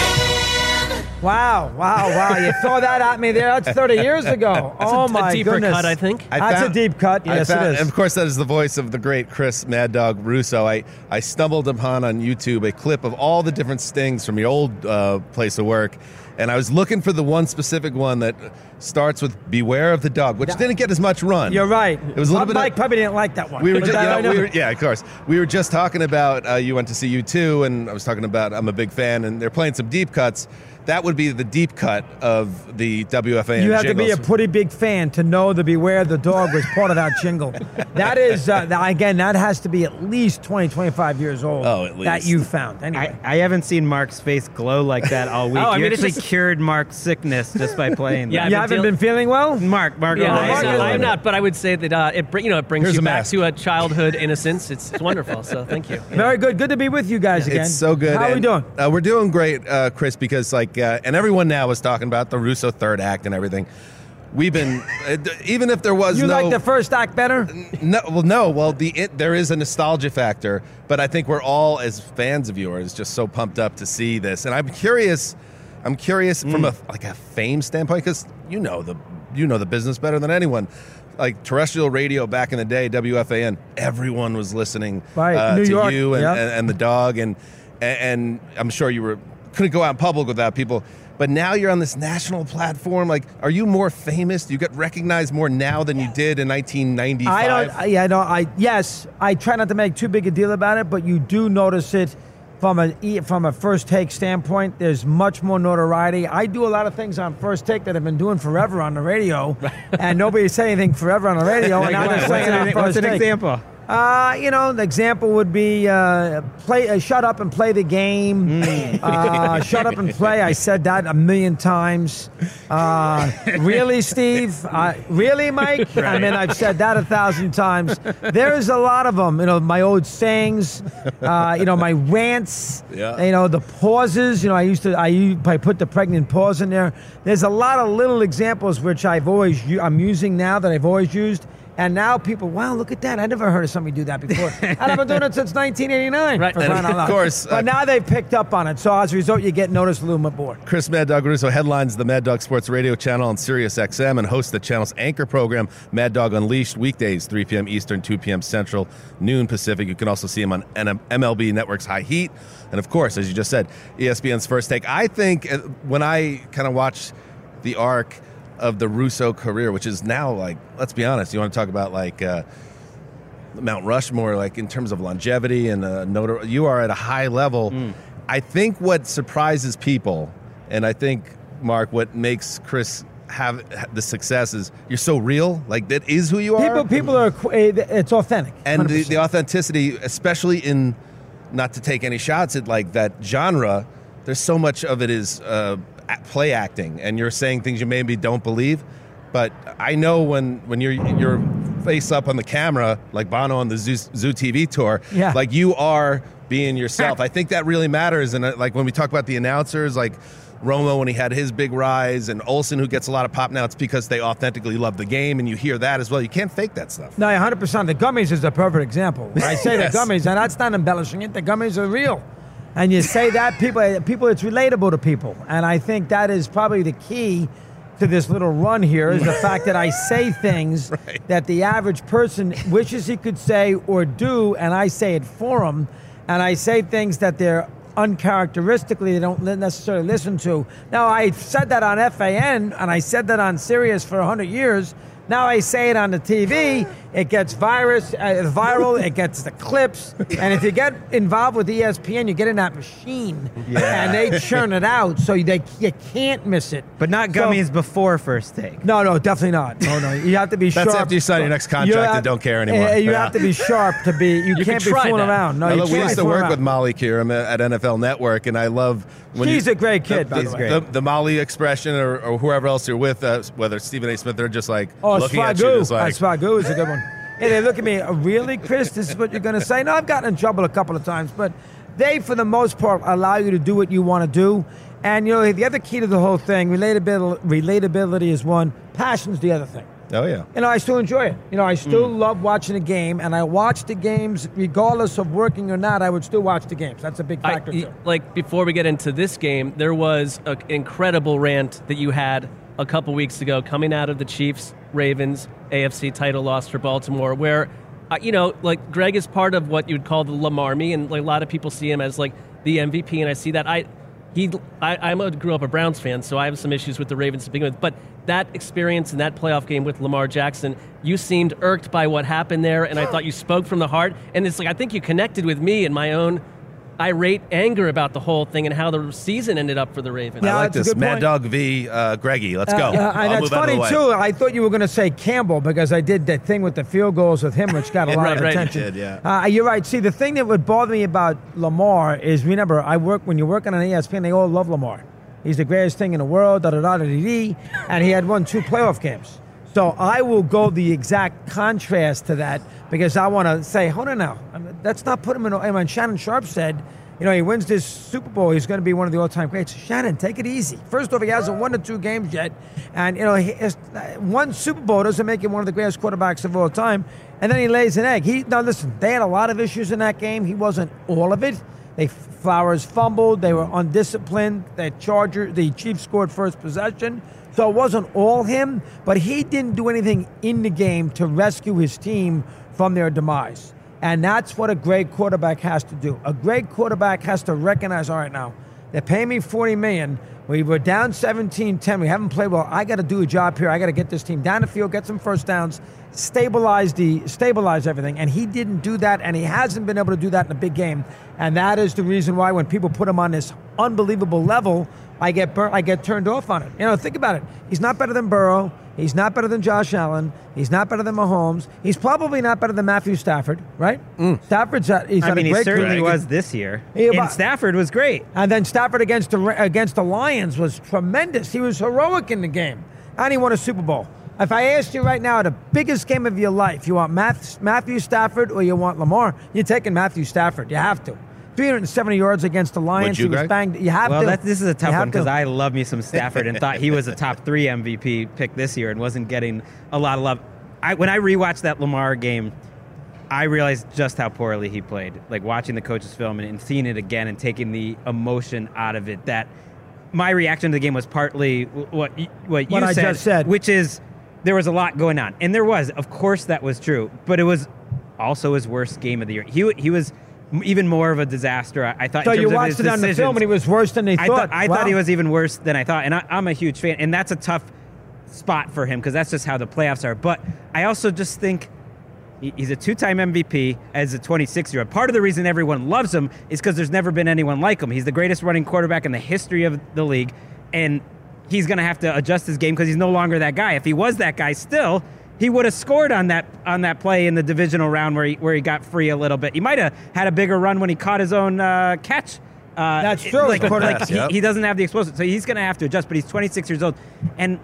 A N. Wow, wow, wow. You throw that at me there. That's thirty years ago. That's oh, a, my a deeper goodness. cut, I think. I That's found- a deep cut. I Yes, found- it is. And of course, that is the voice of the great Chris Mad Dog Russo. I, I stumbled upon on YouTube a clip of all the different stings from your old uh, place of work, and I was looking for the one specific one that starts with "Beware of the dog," which didn't get as much run. You're right. It was a little bit. Mike of, probably didn't like that one. we were But just, that you I know, know. we were, yeah, of course. We were just talking about uh, you went to see U two, and I was talking about I'm a big fan, and they're playing some deep cuts. That would be the deep cut of the W F A N. You have to be a jingles. pretty big fan to know the Beware the Dog was part of that jingle. That is, uh, that, again, that has to be at least twenty, twenty-five years old. Oh, at least. That you found. Anyway. I, I haven't seen Mark's face glow like that all week. Oh, I you mean, it's actually just- cured Mark's sickness just by playing Yeah, that. I've you been haven't deal- been feeling well? Mark, Mark, Yeah, oh, I'm, Mark not, is I'm on not, it. but I would say that uh, it br- you know it brings Here's you a back mask. to a childhood innocence. It's, it's wonderful. So thank you. Very good. Good to be with you guys again. It's so good. How are we And, doing? Uh, we're doing great, uh, Chris, because like, uh, and everyone now is talking about the Russo third act and everything. We've been, uh, even if there was You no, like the first act better? no, well, no, well, the it, there is a nostalgia factor, but I think we're all as fans of yours just so pumped up to see this, and I'm curious. I'm curious from Mm. a like a fame standpoint because you know the you know the business better than anyone. Like terrestrial radio back in the day, W F A N, everyone was listening Right, uh, New to York, you and, yeah. and, and the dog, and and I'm sure you were couldn't go out in public without people. But now you're on this national platform. Like, are you more famous? Do you get recognized more now than you did in nineteen ninety-five? I don't. I- Yeah, no. I yes. I try not to make too big a deal about it, but you do notice it from a e- from a first take standpoint. There's much more notoriety. I do a lot of things on first take that I've been doing forever on the radio, and nobody say anything forever on the radio. and now they're What's saying it on an, what's first an take. example? Uh, you know, the example would be uh, play. Uh, shut up and play the game. Uh, shut up and play. I said that a million times. Uh, really, Steve? Uh, really, Mike? I mean, I've said that a thousand times. There's a lot of them. You know, my old sayings. Uh, you know, my rants. Yeah. You know, the pauses. You know, I used to. I, u- I put the pregnant pause in there. There's a lot of little examples which I've always. u- I'm using now that I've always used. And now people, wow, look at that. I never heard of somebody do that before. And I've been doing it since nineteen eighty-nine. Right. For And crying of out loud. course, But uh, now they've picked up on it. So as a result, you get noticed a little bit more. Chris Mad Dog Russo headlines the Mad Dog Sports Radio channel on Sirius X M and hosts the channel's anchor program, Mad Dog Unleashed, weekdays, three p.m. Eastern, two p.m. Central, noon Pacific. You can also see him on N- M L B Network's High Heat. And of course, as you just said, E S P N's First Take. I think uh, when I kind of watch the arc of the Russo career, which is now like, let's be honest, you want to talk about like uh, Mount Rushmore, like in terms of longevity and uh, notor- you are at a high level. Mm. I think what surprises people, and I think, Mark, what makes Chris have the success is you're so real. Like, that is who you are. People, people are, qu- eh, it's authentic. and the, one hundred percent. the authenticity, especially in, not to take any shots at like that genre, there's so much of it is uh, a- play acting, and you're saying things you maybe don't believe. But I know when when you're you're face up on the camera, like Bono on the Zoo, Zoo T V tour, Yeah. like you are being yourself. I think that really matters. And uh, like when we talk about the announcers, like Romo when he had his big rise, and Olsen who gets a lot of pop now, it's because they authentically love the game, and you hear that as well. You can't fake that stuff. No, one hundred percent. The gummies is a perfect example. When I say Yes. the gummies, and that's not embellishing it. The gummies are real. And you say that, people, people, it's relatable to people. And I think that is probably the key to this little run here is the fact that I say things Right. that the average person wishes he could say or do, and I say it for them. And I say things that they're uncharacteristically they don't li- necessarily listen to. Now, I said that on F A N, and I said that on Sirius for one hundred years, Now I say it on the T V, it gets virus, uh, viral, it gets the clips, and if you get involved with E S P N, you get in that machine, Yeah. and they churn it out, so they you can't miss it. But not So- gummies before first take. No, no, definitely not. No, no, you have to be That's sharp. after you sign your next contract You and have- don't care anymore. uh, You Yeah. have to be sharp to be. You, You can't can be try fooling that. around. No, I you love- we can't used to fool work around. with Molly Kiram at N F L Network, and I love when She's you, a great kid, the, by the, the way. the, the Molly expression or, or whoever else you're with, uh, whether it's Stephen A. Smith, they're just like Oh, looking at you, Swagoo. just like, Uh, Swagoo is a good one. Hey, they look at me, "Uh, really, Chris? This is what you're going to say? No, I've gotten in trouble a couple of times, but they, for the most part, allow you to do what you want to do. And, you know, the other key to the whole thing, relatability, relatability is one, passion's the other thing. oh yeah. You know, I still enjoy it. You know, I still love watching a game, and I watch the games regardless of working or not. I would still watch the games. That's a big factor, I, too. like before we get into this game, there was an incredible rant that you had a couple weeks ago coming out of the Chiefs Ravens A F C title loss for Baltimore, where uh, you know, like Greg is part of what you'd call the Lamarmy, and like, a lot of people see him as like the M V P, and I see that. I he I I'm a, grew up a Browns fan, so I have some issues with the Ravens to begin with, but that experience in that playoff game with Lamar Jackson, you seemed irked by what happened there, and I thought you spoke from the heart, and it's like I think you connected with me in my own irate anger about the whole thing and how the season ended up for the Ravens. I like this. Mad Dog v. Uh, Greggy. Let's Uh, go. yeah, and I'll that's move out of funny the way. too. I thought you were going to say Campbell because I did that thing with the field goals with him, which got a Yeah, lot right, of right. attention. You did, yeah. Uh, you're right. See, the thing that would bother me about Lamar is, remember, I work when you're working on E S P N, they all love Lamar. He's the greatest thing in the world. Da da da da da. And he had won two playoff games. So I will go the exact contrast to that because I want to say, hold on now, I mean, let's not put him in. I mean, Shannon Sharp said, you know, he wins this Super Bowl, he's going to be one of the all-time greats. Shannon, take it easy. First off, he hasn't won the two games yet, and you know, he has, one Super Bowl doesn't make him one of the greatest quarterbacks of all time. And then he lays an egg. He now listen, they had a lot of issues in that game. He wasn't all of it. They Flowers fumbled. They were undisciplined. The Charger, the Chiefs scored first possession, so it wasn't all him. But he didn't do anything in the game to rescue his team from their demise. And that's what a great quarterback has to do. A great quarterback has to recognize, all right, now, they're paying me forty million dollars. We were down seventeen ten. We haven't played well. I got to do a job here. I got to get this team down the field, get some first downs, stabilize the stabilize everything. And he didn't do that, and he hasn't been able to do that in a big game. And that is the reason why when people put him on this unbelievable level, I get burnt, I get turned off on it. You know, think about it. He's not better than Burrow. He's not better than Josh Allen. He's not better than Mahomes. He's probably not better than Matthew Stafford, right? Stafford's at, he's I had mean, a he great certainly career. was this year. Yeah, and but- Stafford was great. And then Stafford against the against the Lions was tremendous. He was heroic in the game, and he won a Super Bowl. If I asked you right now, the biggest game of your life, you want Math, Matthew Stafford or you want Lamar? You're taking Matthew Stafford. You have to. three hundred seventy yards against the Lions. Would you, he was Greg? banged. You have well, to. that, this is a You tough have one because to. I love me some Stafford and thought he was a top three M V P pick this year and wasn't getting a lot of love. I, when I rewatched that Lamar game, I realized just how poorly he played. Like watching the coach's film and, and seeing it again and taking the emotion out of it. That my reaction to the game was partly what you- what you What I said, just said. which is there was a lot going on, and there was. Of course, that was true, but it was also his worst game of the year. He he was even more of a disaster. I, I thought. So in terms you of watched his it on the decisions. film and he was worse than they I thought. thought, I Wow. thought he was even worse than I thought, and I, I'm a huge fan, and that's a tough spot for him because that's just how the playoffs are. But I also just think he- he's a two-time M V P as a twenty-six-year-old. Part of the reason everyone loves him is because there's never been anyone like him. He's the greatest running quarterback in the history of the league, and he's going to have to adjust his game because he's no longer that guy. If he was that guy still, he would have scored on that on that play in the divisional round where he where he got free a little bit. He might have had a bigger run when he caught his own uh, catch. Uh, That's it- true. Like, Quarterback, like he, yep. he doesn't have the explosive, so he's going to have to adjust. But he's twenty-six years old, and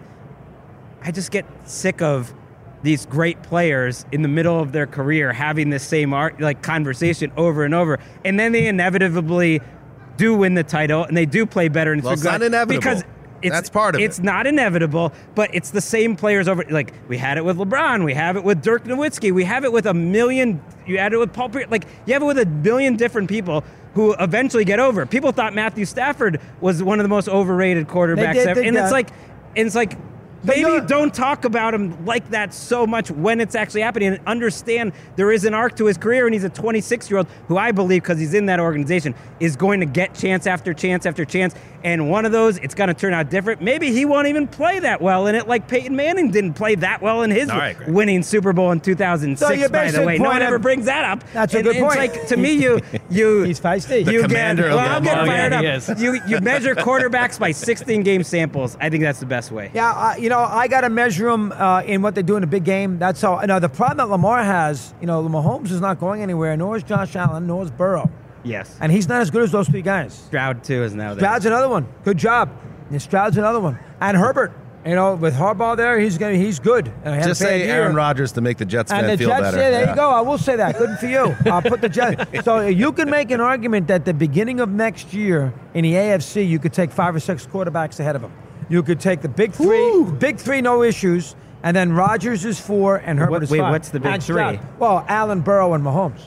I just get sick of these great players in the middle of their career having this same art, like conversation over and over, and then they inevitably do win the title and they do play better. And Well, it's not inevitable. because it's, That's part of it's it. not inevitable, but it's the same players over. Like we had it with LeBron, we have it with Dirk Nowitzki, we have it with a million. You had it with Paul Pierce. Like you have it with a billion different people who eventually get over. People thought Matthew Stafford was one of the most overrated quarterbacks did ever, think and it's that. like, and it's like. maybe don't talk about him like that so much when it's actually happening, and understand there is an arc to his career, and he's a twenty-six-year-old who I believe, because he's in that organization, is going to get chance after chance after chance, and one of those, it's going to turn out different. Maybe he won't even play that well in it, like Peyton Manning didn't play that well in his All right, Greg. winning Super Bowl in two thousand six, So your by the basic way. No point one ever of- brings that up. That's a And good it's point. like, to me, you... you He's feisty. you commander get, of well, the I'm getting moment. fired Yeah, he up. is. You, you measure quarterbacks by sixteen-game samples. I think that's the best way. Yeah, uh, you know, I got to measure them uh, in what they do in a big game. That's all. Now, the problem that Lamar has, you know, Mahomes is not going anywhere, nor is Josh Allen, nor is Burrow. Yes. And he's not as good as those three guys. Stroud, too, is now there. Stroud's another one. Good job. And Stroud's another one. And Herbert, you know, with Harbaugh there, he's gonna, he's good. And I had Just a bad say year. Aaron Rodgers to make the Jets And fan the feel Jets, better. yeah, there Yeah. you go. I will say that. Good for you. I'll put the Jets. So you can make an argument that the beginning of next year in the A F C, you could take five or six quarterbacks ahead of them. You could take the big three, big three, no issues, and then Rodgers is four and Herbert What- is wait, five. what's the big And three? Stroud. Well, Allen, Burrow, and Mahomes.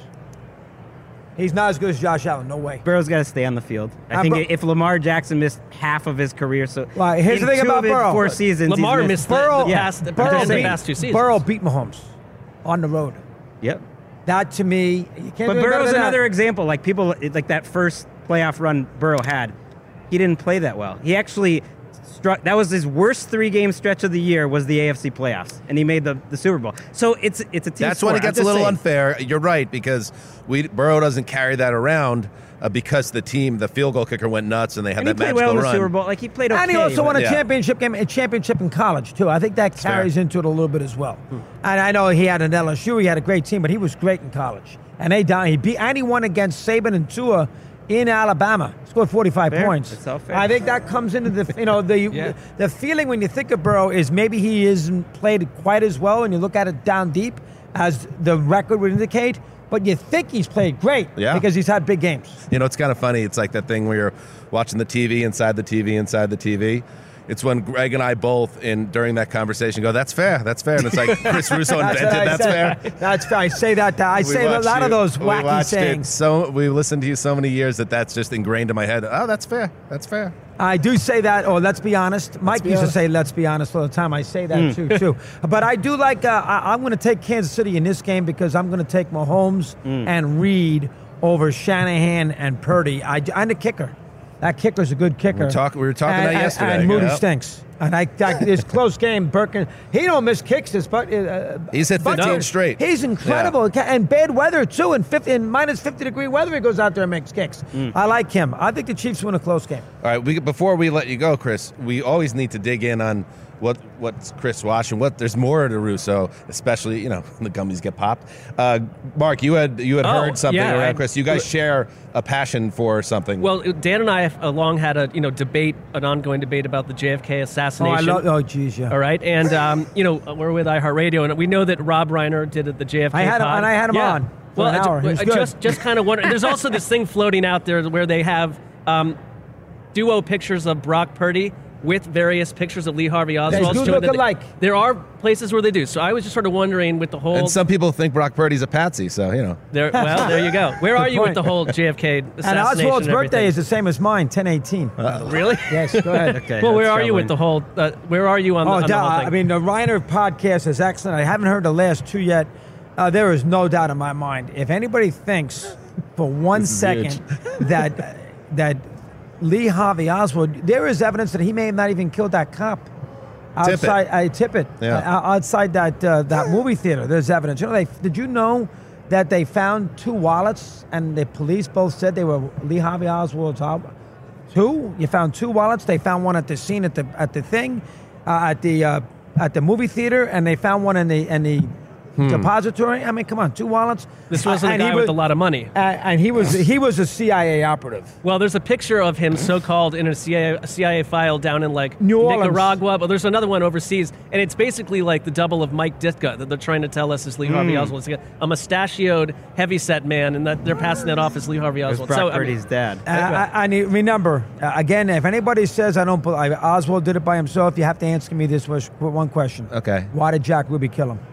He's not as good as Josh Allen. No way. Burrow's got to stay on the field. I Uh, think Bur- if Lamar Jackson missed half of his career, so Well, here's in the thing two about of his Burrow. four seasons, he's Lamar missed missed the, Burrow- the yeah, past, the Burrow past, the beat- past two seasons. Burrow beat Mahomes on the road. Yep. That to me, you can't do But any better Burrow's than that. another example. Like people, like that first playoff run Burrow had, he didn't play that well. He actually struck. That was his worst three-game stretch of the year. Was the A F C playoffs, and he made the, the Super Bowl. So it's it's a team. That's sport. when it gets I'm a just little saying. unfair. You're right, because we Burrow doesn't carry that around uh, because the team, the field goal kicker, went nuts and they had And he that played magical well in the run. Super Bowl. Like he played okay. And he also but- won a Yeah. championship game, a championship in college too. I think that carries into it a little bit as well. And I know he had an L S U, he had a great team, but he was great in college. And they down, he beat, and he won against Saban and Tua in Alabama. Scored forty-five Fair. points. It's all fair. I think that comes into the you know the Yeah. the feeling when you think of Burrow is maybe he isn't played quite as well, and you look at it down deep as the record would indicate. But you think he's played great Yeah. because he's had big games. You know, it's kind of funny. It's like that thing where you're watching the T V inside the T V inside the T V. It's when Greg and I both, in during that conversation, go, "That's fair, that's fair," and it's like Chris Russo That's invented, what I "That's said. fair." That's fair. I say that. I We say a watched lot of you- those we wacky watched it sayings. So we listened to you so many years that that's just ingrained in my head. Oh, that's fair. That's fair. I do say that, or let's be honest. Mike be used honest. to say, let's be honest all the time. I say that Mm. too, too. But I do like, uh, I, I'm going to take Kansas City in this game because I'm going to take Mahomes Mm. and Reed over Shanahan and Purdy. I, and the kicker. That kicker's a good kicker. We were talk- we were talking and, that and- yesterday. And Moody Yep. stinks. And I, I this close game, Birkin, he don't miss kicks. This, but uh, He's hit Bucky- fifteen straight. He's incredible, and bad weather too. In fifty, in minus fifty degree weather, he goes out there and makes kicks. Mm. I like him. I think the Chiefs win a close game. All right, we, before we let you go, Chris, we always need to dig in on what what's Chris watching. What there's more to Russo, especially you know when the gummies get popped. Uh, Mark, you had you had Oh, heard something yeah, around I- Chris. You guys share a passion for something. Well, Dan and I have uh, long had a you know debate, an ongoing debate about the J F K Oh, I assassination. love. Oh, geez, yeah. All right, and um, you know we're with iHeartRadio, and we know that Rob Reiner did it, the J F K. I had him- pod. and I had him Yeah. on for Well, an I ju- hour. He was I good. just just kind of wondering. There's also this thing floating out there where they have um, duo pictures of Brock Purdy with various pictures of Lee Harvey Oswald. do showing look that they- alike. There are places where they do. So I was just sort of wondering with the whole. and some people think Brock Purdy's a patsy, so you know. there, well, there you go. Where are Good you with point. the whole J F K assassination? And Oswald's and birthday everything? is the same as mine, ten eighteen. Really? Yes, go ahead. Okay. Well, where that's are you with troubling. the whole? Uh, where are you on, the, Oh, on the da- whole thing? I mean, the Reiner podcast is excellent. I haven't heard the last two yet. Uh, there is no doubt in my mind. If anybody thinks for one This is second that that Lee Harvey Oswald, there is evidence that he may have not even killed that cop outside. I tip it Yeah. uh, outside that uh, that movie theater. There's evidence. You know, they did you know that they found two wallets and the police both said they were Lee Harvey Oswald's. Al- Two? You found two wallets. They found one at the scene at the at the thing, uh, at the uh, at the movie theater, and they found one in the in the Hmm. depository. I mean, come on, two wallets. This wasn't Uh, a and he guy was- with a lot of money. Uh, and he was he was a C I A operative. Well, there's a picture of him so-called in a C I A, a C I A file down in like New Orleans. Nicaragua, but there's another one overseas, and it's basically like the double of Mike Ditka that they're trying to tell us is Lee Harvey Mm. Oswald. It's a mustachioed, heavyset man, and that they're passing that off as Lee Harvey There's Oswald. Brock So, I mean, Purdy's dad. Uh, I, I need, remember, uh, again, if anybody says I don't believe Oswald did it by himself, you have to answer me this was one question. Okay. Why did Jack Ruby kill him?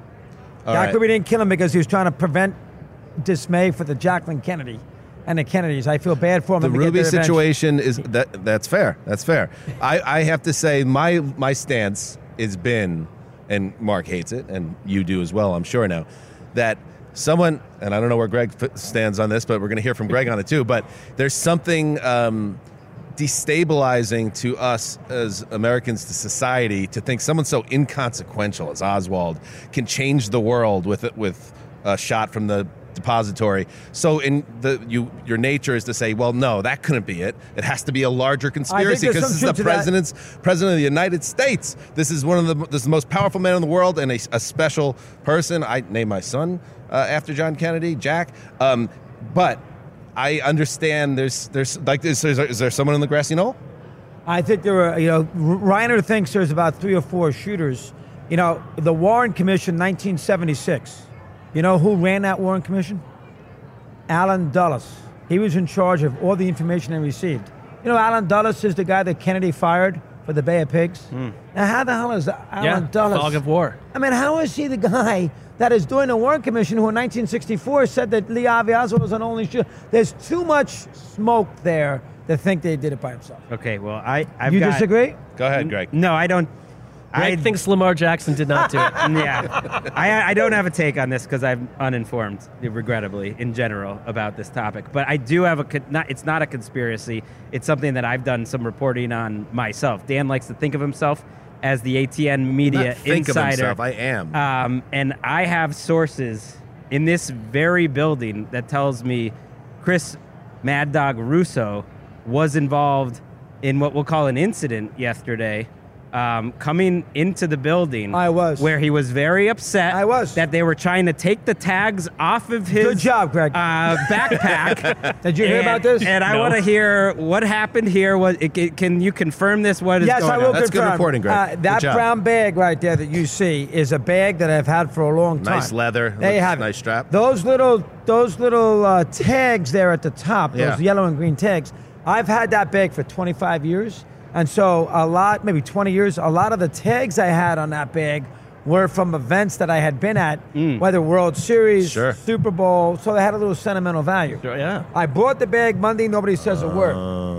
All Jack right. Ruby didn't kill him because he was trying to prevent dismay for the Jacqueline Kennedy and the Kennedys. I feel bad for him. The and to get Ruby their revenge. situation is that that's fair. That's fair. I, I have to say my my stance has been, and Mark hates it, and you do as well, I'm sure now, that someone, and I don't know where Greg f- stands on this, but we're going to hear from Greg on it too, but there's something um, destabilizing to us as Americans, to society, to think someone so inconsequential as Oswald can change the world with it, with a shot from the depository. So in the you your nature is to say, well, no, that couldn't be it. It has to be a larger conspiracy because this is the president's president of the United States. This is one of the this is the most powerful man in the world and a, a special person. I named my son uh, after John Kennedy, Jack. Um, but I understand there's there's like is there, is there someone in the grassy knoll? I think there are. You know, Reiner thinks there's about three or four shooters. You know, the Warren Commission, nineteen seventy-six. You know who ran that Warren Commission? Alan Dulles. He was in charge of all the information they received. You know, Alan Dulles is the guy that Kennedy fired for the Bay of Pigs. Mm. Now, how the hell is Alan yeah, Dulles? Fog of war. I mean, how is he the guy that is doing the Warren Commission who in nineteen sixty-four said that Lee Harvey Oswald was an only shooter? There's too much smoke there to think they did it by himself. Okay, well, I I've You got, disagree? Go ahead, Greg. No, I don't. Greg I thinks Lamar Jackson did not do it. Yeah, I, I don't have a take on this because I'm uninformed, regrettably, in general about this topic. But I do have a. con- Not, it's not a conspiracy. It's something that I've done some reporting on myself. Dan likes to think of himself as the A T N media Not think insider. of himself. I am. Um, and I have sources in this very building that tells me Chris Mad Dog Russo was involved in what we'll call an incident yesterday. Um, coming into the building, I was where he was very upset. I was that they were trying to take the tags off of his Good job, Greg. Uh, backpack. Did you hear And- about this? And I No. want to hear what happened here. Was it, it- can you confirm this? What is Yes, going I will on? That's good confirm. reporting, Greg. Uh, Good that job. brown bag right there that you see is a bag that I've had for a long time. Nice leather. There you Looks have it. nice strap. Those little, those little uh, tags there at the top, those Yeah. yellow and green tags. I've had that bag for twenty-five years, and so a lot, maybe twenty years. A lot of the tags I had on that bag were from events that I had been at, whether World Series, Sure. Super Bowl. So they had a little sentimental value. Sure, yeah. I bought the bag Monday. Nobody says a word.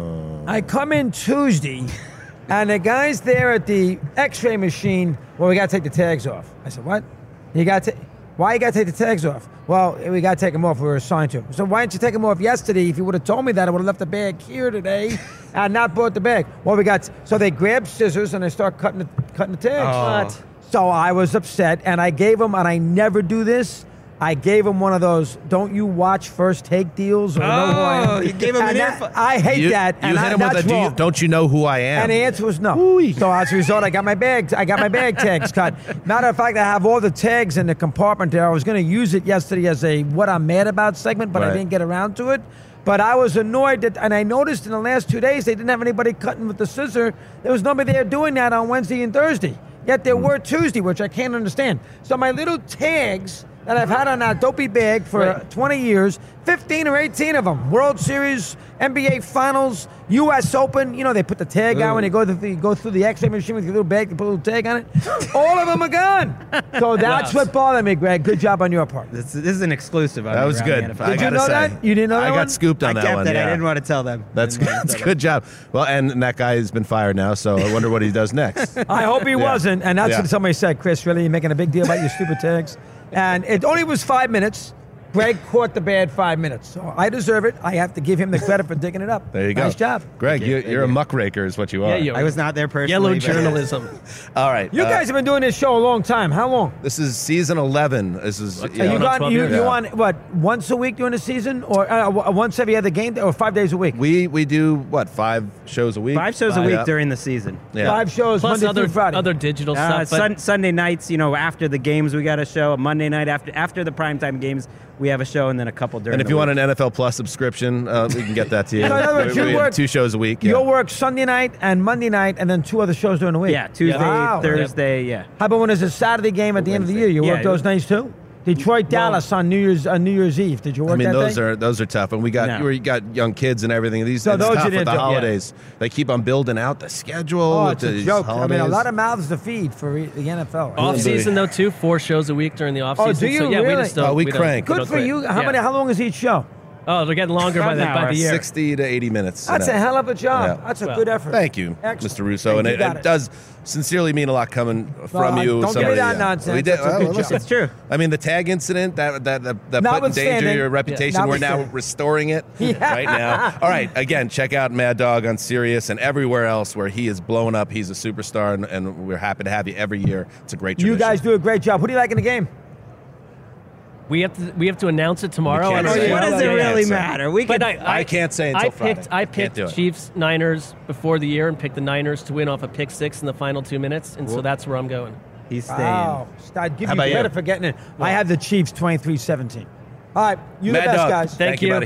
I come in Tuesday, and the guy's there at the X-ray machine. Well, we got to take the tags off. I said, what? You got to? Why you got to take the tags off? Well, we got to take them off. We were assigned to. So why didn't you take them off yesterday? If you would have told me that, I would have left the bag here today and not bought the bag. Well, we got. So they grabbed scissors and they start cutting the, cutting the tags. Oh. What? So I was upset, and I gave them, and I never do this. I gave him one of those "Don't you watch First Take" deals. Or know who I am. Oh, you gave him an And that- earful. I hate You, that. you and hit I, him with a that's do you, wrong. don't you know who I am? And the answer was no. So as a result, I got my bags. I got my bag tags cut. Matter of fact, I have all the tags in the compartment there. I was going to use it yesterday as a "What I'm Mad About" segment, but Right. I didn't get around to it. But I was annoyed that, and I noticed in the last two days they didn't have anybody cutting with the scissor. There was nobody there doing that on Wednesday and Thursday. Yet there were Tuesday, which I can't understand. So my little tags that I've had on that dopey bag for Right. twenty years, fifteen or eighteen of them. World Series, N B A Finals, U S Open. You know, they put the tag out when they go through the, go through the X-ray machine with your little bag, they put a little tag on it. All of them are gone. So that's Wow. what bothered me, Greg. Good job on your part. This, this is an exclusive. On That me was around good. the N F L. I Did you gotta know say. that? You didn't know that I one? got scooped on I that kept one. it. yeah. I didn't want to tell them. That's Didn't want to that's tell good job. Well, and that guy has been fired now, so I wonder what he does next. I hope he Yeah. wasn't. And that's Yeah. what somebody said. Chris, really, you're making a big deal about your stupid tags. And it only was five minutes. Greg caught the bad five minutes. So I deserve it. I have to give him the credit for digging it up. There you go. Nice job. Greg. Thank you. You, Thank you're a you. muckraker, is what you are. Yeah, you I was not there personally. Yellow but- journalism. All right. You uh, guys have been doing this show a long time. How long? This is season eleven. This is. What's yeah. Are you on gone? twelve You, years? you Yeah. on what? Once a week during the season, or uh, w- once every other game, or five days a week? We we do what five shows a week? Five shows a Five, week yeah. during the season. Yeah. Five shows, Plus Monday other through Friday. other digital Uh, stuff. but- sun, Sunday nights, you know, after the games, we got a show. Monday night after after the primetime games, we have a show, and then a couple during. And if the you want week. an N F L Plus subscription, uh, we can get that to you. So in other words, We- you we have work- two shows a week. Yeah. You'll work Sunday night and Monday night, and then two other shows during the week. yeah, Tuesday, Wow. Thursday, yeah. How about when there's a Saturday game at the end of the year? You Yeah, work those nights too? Detroit, Dallas on New Year's on New Year's Eve. Did you work I mean, that those day? are those are tough, and we got No. we got young kids and everything. These So it's those tough you with didn't the do. Yeah. holidays. They keep on building out the schedule. Oh, with it's a these joke. I mean, a holidays. lot of mouths to feed for e- the N F L. Off season though too, four shows a week during the off Oh, season. do you so yeah, we really? just don't. Oh, we don't- crank. we Good don't for quit. you. How Yeah. many? How long is each show? Oh, they're getting longer by the, by the year. sixty to eighty minutes. That's an a hour. hell of a job. Yeah. That's a Well, good effort. Thank you, Excellent. Mister Russo. Thank and you, it, got it it. does sincerely mean a lot coming from No, you. don't give me somebody, that yeah. nonsense. We did, That's a well, good listen, job. It's true. I mean, the tag incident, that that that, that put in Notwithstanding. danger your reputation. Yeah. We're now Notwithstanding. restoring it Yeah. right now. All right, again, check out Mad Dog on Sirius and everywhere else where he is blowing up. He's a superstar, and, and we're happy to have you every year. It's a great tradition. You guys do a great job. Who do you like in the game? We have to we have to announce it tomorrow. We can't on say our it. show. What does it Yeah, really yeah. matter? We But can- I, I can't say until I Friday. picked I Can't picked do it. Chiefs Niners before the year and picked the Niners to win off a pick six in the final two minutes, and so Whoop. that's where I'm going. He's staying. Wow. I'd give How you about you? credit for getting it. I had the Chiefs twenty-three seventeen. All right. You Mad the best, Dog. guys. Thank, you, buddy.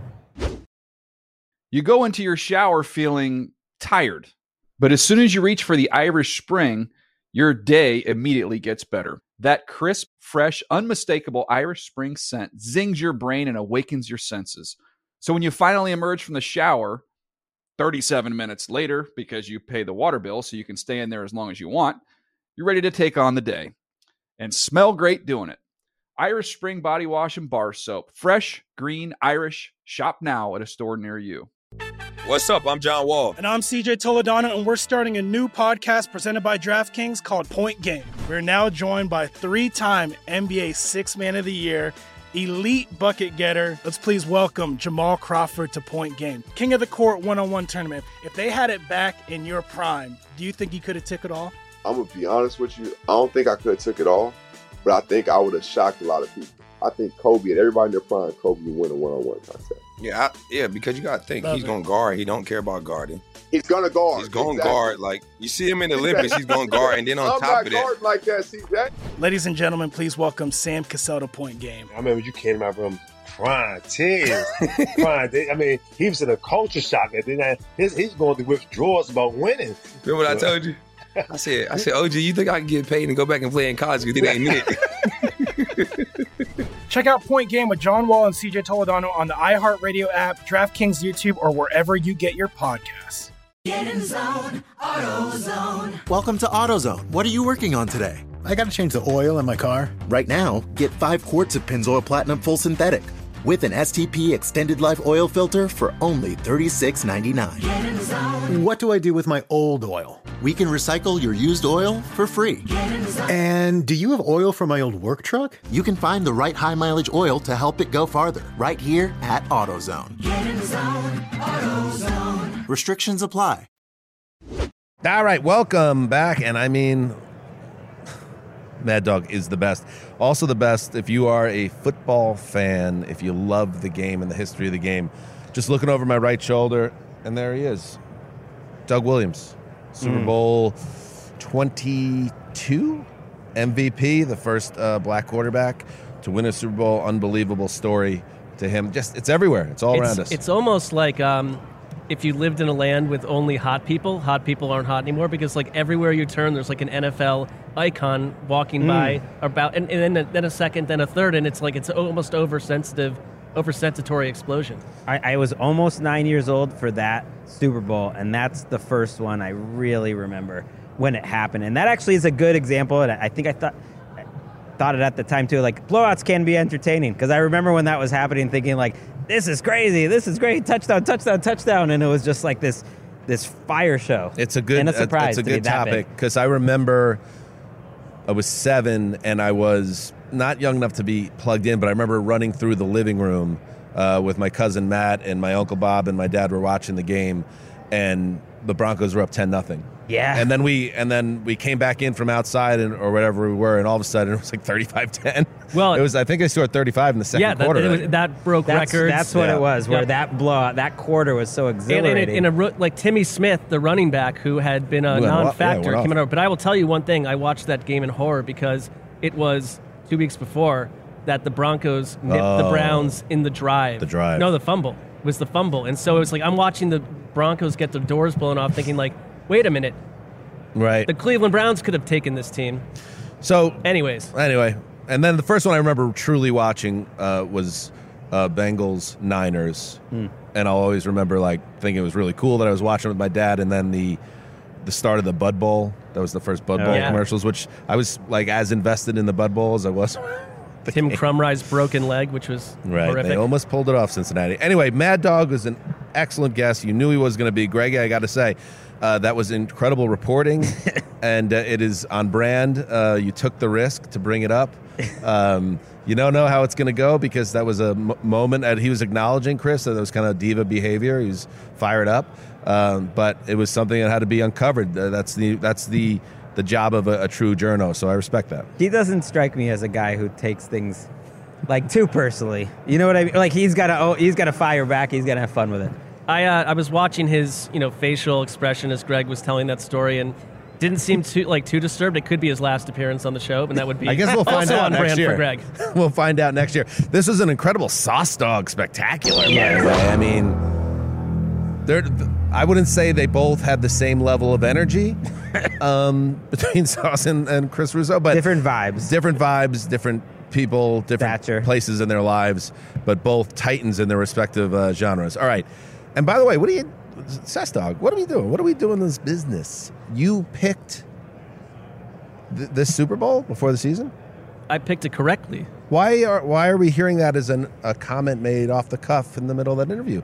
You go into your shower feeling tired, but as soon as you reach for the Irish Spring, your day immediately gets better. That crisp, fresh, unmistakable Irish Spring scent zings your brain and awakens your senses. So when you finally emerge from the shower, thirty-seven minutes later, because you pay the water bill so you can stay in there as long as you want, you're ready to take on the day and smell great doing it. Irish Spring Body Wash and Bar Soap. Fresh, green, Irish. Shop now at a store near you. What's up? I'm John Wall. And I'm C J Toledano, and we're starting a new podcast presented by DraftKings called Point Game. We're now joined by three-time N B A Sixth Man of the Year, elite bucket getter. Let's please welcome Jamal Crawford to Point Game. King of the Court one-on-one tournament. If they had it back in your prime, do you think you could have took it all? I'm gonna be honest with you. I don't think I could have took it all, but I think I would have shocked a lot of people. I think Kobe and everybody in their prime, Kobe would win a one-on-one contest. Yeah, I, yeah, because you got to think Love he's it. going to guard. He don't care about guarding. He's gonna guard. He's going to Exactly. guard. Like you see him in the Olympics, he's going to guard, and then on I'm top not of that, guarding like that. See that? Ladies and gentlemen, please welcome Sam Cassell to Point Game. I remember you came to my room crying, tears, crying. They- I mean, he was in a culture shock. And then I, his, he's going through withdrawals about winning. remember what I told you? I said, I said, O G, you think I can get paid and go back and play in college? You think they need it? Check out Point Game with John Wall and C J Toledano on the iHeartRadio app, DraftKings YouTube, or wherever you get your podcasts. Get in zone, AutoZone. Welcome to AutoZone. What are you working on today? I got to change the oil in my car. Right now, get five quarts of Pennzoil Platinum Full Synthetic with an S T P Extended Life Oil Filter for only thirty-six ninety-nine. Get in zone, What do I do with my old oil? We can recycle your used oil for free. get in zone. And do you have oil for my old work truck? You can find the right high mileage oil to help it go farther right here at AutoZone. Get in zone, AutoZone. Restrictions apply. All right, welcome back. And I mean, Mad Dog is the best. Also the best if you are a football fan, if you love the game and the history of the game. Just looking over my right shoulder, and there he is. Doug Williams, Super Mm. Bowl twenty-two M V P, the first uh, black quarterback to win a Super Bowl. Unbelievable story to him. Just it's everywhere. It's all it's, around us. It's almost like um, if you lived in a land with only hot people, hot people aren't hot anymore because like everywhere you turn, there's like an N F L icon walking Mm. by about, and, and then a, then a second, then a third, and it's like it's almost oversensitive, oversensitory explosion. I, I was almost nine years old for that Super Bowl, and that's the first one I really remember when it happened. And that actually is a good example, and I think I thought I thought it at the time too. Like blowouts can be entertaining because I remember when that was happening, thinking like, "This is crazy! This is great! Touchdown! Touchdown! Touchdown!" And it was just like this this fire show. It's a good and a surprise. It's a to be good that topic big. because I remember I was seven and I was not young enough to be plugged in, but I remember running through the living room uh, with my cousin Matt and my uncle Bob and my dad were watching the game, and the Broncos were up ten nothing. Yeah. And then we and then we came back in from outside and or whatever we were, and all of a sudden it was like thirty-five ten. Well, it was I think I scored thirty-five in the second yeah, that, quarter. it was- that broke That's, records. that's what Yeah. it was. Where Yeah. that blowout, that quarter was so And, exhilarating. and in a ro- like Timmy Smith, the running back who had been a Went off- non-factor, yeah, went came off. out. But I will tell you one thing: I watched that game in horror because it was two weeks before that the Broncos nipped the Oh. Browns in the drive. The drive. No, the fumble it was the fumble, and so it was like I'm watching the Broncos get their doors blown off, thinking like, wait a minute, right. the Cleveland Browns could have taken this team. So Anyways, Anyway, and then the first one I remember truly watching uh, was uh, Bengals Niners, Hmm. and I'll always remember like thinking it was really cool that I was watching with my dad, and then the the start of the Bud Bowl. That was the first Bud Oh, Bowl yeah. commercials, which I was like as invested in the Bud Bowl as I was Tim Krumrie's broken leg, which was Right, horrific. they almost pulled it off, Cincinnati. Anyway, Mad Dog was an excellent guest. You knew he was going to be. Greg, I got to say, uh, that was incredible reporting, and uh, it is on brand. Uh, you took the risk to bring it up. Um, you don't know how it's going to go because that was a m- moment, and he was acknowledging, Chris, that that was kind of diva behavior. He was fired up, um, but it was something that had to be uncovered. Uh, that's the that's the the job of a, a true journo, so I respect that. He doesn't strike me as a guy who takes things like too personally. You know what I mean? Like he's got to oh, he's got to fire back. He's got to have fun with it. I uh, I was watching his you know facial expression as Greg was telling that story and didn't seem too like too disturbed. It could be his last appearance on the show, and that would be I guess we'll find also out on next brand year. for Greg. We'll find out next year. This is an incredible Sauce Dog spectacular, by the way. I mean, they're, I wouldn't say they both had the same level of energy um, between Sauce and, and Chris Russo, but different vibes, different vibes, different people, different Thatcher. places in their lives, but both titans in their respective uh, genres. All right, and by the way, what are you, Sauce Dog? What are we doing? What are we doing in this business? You picked th- this Super Bowl before the season? I picked it correctly. Why are why are we hearing that as an, a comment made off the cuff in the middle of that interview?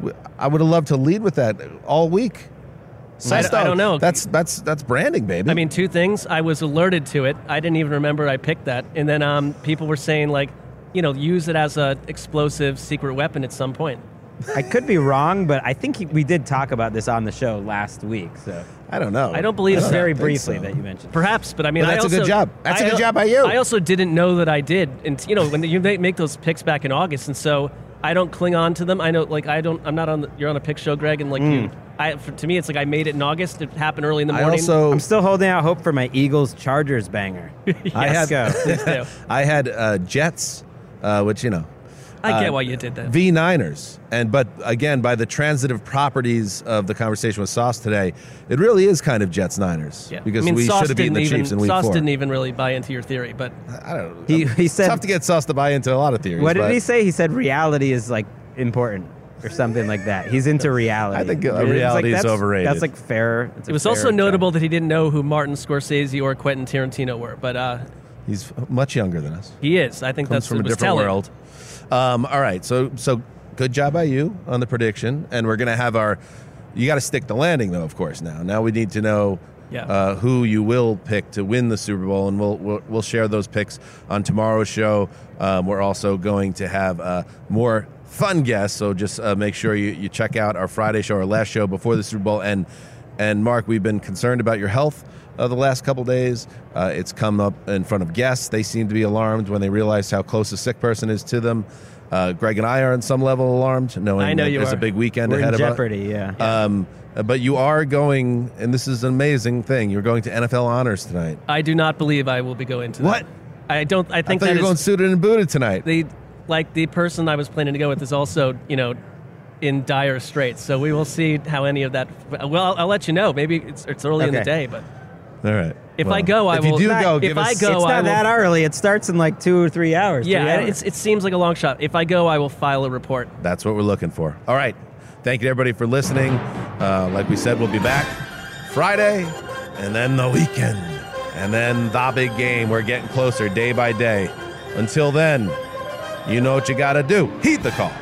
I would have loved to lead with that all week. I, I don't know. That's that's that's branding, baby. I mean, two things. I was alerted to it. I didn't even remember I picked that. And then um, people were saying, like, you know, use it as a explosive secret weapon at some point. I could be wrong, but I think he, we did talk about this on the show last week. So I don't know. I don't believe Just so. very I think briefly so. that you mentioned. Perhaps, but I mean, But that's I a good also- job. That's a I good al- job by you. I also didn't know that I did, and you know, when you make make those picks back in August, and so I don't cling on to them. I know, like, I don't. I'm not on. The, you're on a pick show, Greg, and like you. I, for, to me, it's like I made it in August. It happened early in the I morning. also- I'm still holding out hope for my Eagles Chargers banger. I Let's go. had I had uh, Jets, uh, which you know. I get uh, why you did that. V Niners, and but again, by the transitive properties of the conversation with Sauce today, it really is kind of Jets Niners Yeah. because I mean, we Sauce should have beaten the didn't even, Chiefs in week Sauce four. didn't even really buy into your theory, but I don't know. He he said Tough to get Sauce to buy into a lot of theories. What did but he say? He said reality is like important or something like that. He's into reality. I think uh, It's like, reality is that's- overrated. That's like fair. It's a it was fair also notable that he didn't know who Martin Scorsese or Quentin Tarantino were. But uh, He's much younger than us. he is. I think Comes that's from it a was different telling. world. Um, all right, so so good job by you on the prediction, and we're gonna have our. You got to stick the landing, though. Of course, now now we need to know Yeah. uh, who you will pick to win the Super Bowl, and we'll we'll, we'll share those picks on tomorrow's show. Um, we're also going to have uh, more fun guests, so just uh, make sure you, you check out our Friday show, our last show before the Super Bowl. And and Mark, we've been concerned about your health uh, the last couple days. Uh, it's come up in front of guests. They seem to be alarmed when they realize how close a sick person is to them. Uh, Greg and I are on some level alarmed, knowing I know that you there's are. a big weekend We're in ahead of us. jeopardy, yeah. Um, but you are going, and this is an amazing thing. You're going to N F L honors tonight. I do not believe I will be going to What? that. I don't. I I think thought that you were is- going suited and booted tonight. the like the person I was planning to go with is also you know in dire straits. So we will see how any of that. Well, I'll, I'll let you know. Maybe it's it's early in the Okay. day, but All right. if Well, I go, I if will. you do not- go, if give I us. go, It's I not will, that early. It starts in like two or three hours. three Yeah, hours. it's, it seems like a long shot. If I go, I will file a report. That's what we're looking for. All right. Thank you, everybody, for listening. Uh, like we said, we'll be back Friday, and then the weekend, and then the big game. We're getting closer day by day. Until then, you know what you got to do. Heed the call.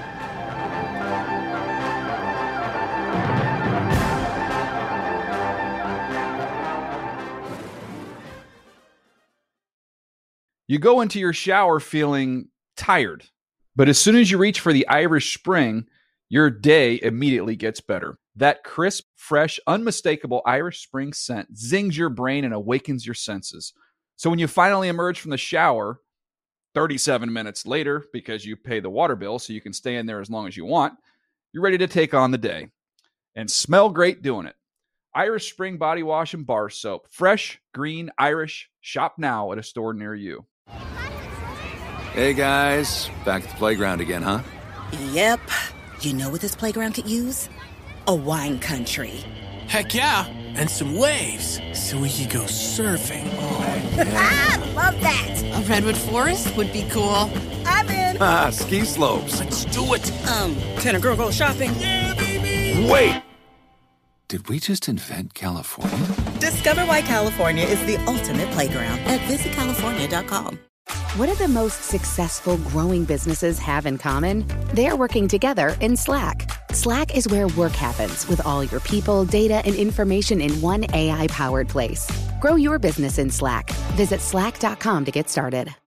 You go into your shower feeling tired, but as soon as you reach for the Irish Spring, your day immediately gets better. That crisp, fresh, unmistakable Irish Spring scent zings your brain and awakens your senses. So when you finally emerge from the shower, thirty-seven minutes later, because you pay the water bill so you can stay in there as long as you want, you're ready to take on the day and smell great doing it. Irish Spring Body Wash and Bar Soap. Fresh, green, Irish. Shop now at a store near you. Hey guys, back at the playground again, huh? Yep. You know what this playground could use? A wine country. Heck yeah, and some waves so we could go surfing. Ah, love that. A redwood forest would be cool. I'm in. Ah, ski slopes. Let's do it. Um, can a girl go shopping? Yeah, baby. Wait! Did we just invent California? Discover why California is the ultimate playground at visit california dot com. What do the most successful growing businesses have in common? They're working together in Slack. Slack is where work happens with all your people, data, and information in one A I-powered place. Grow your business in Slack. Visit slack dot com to get started.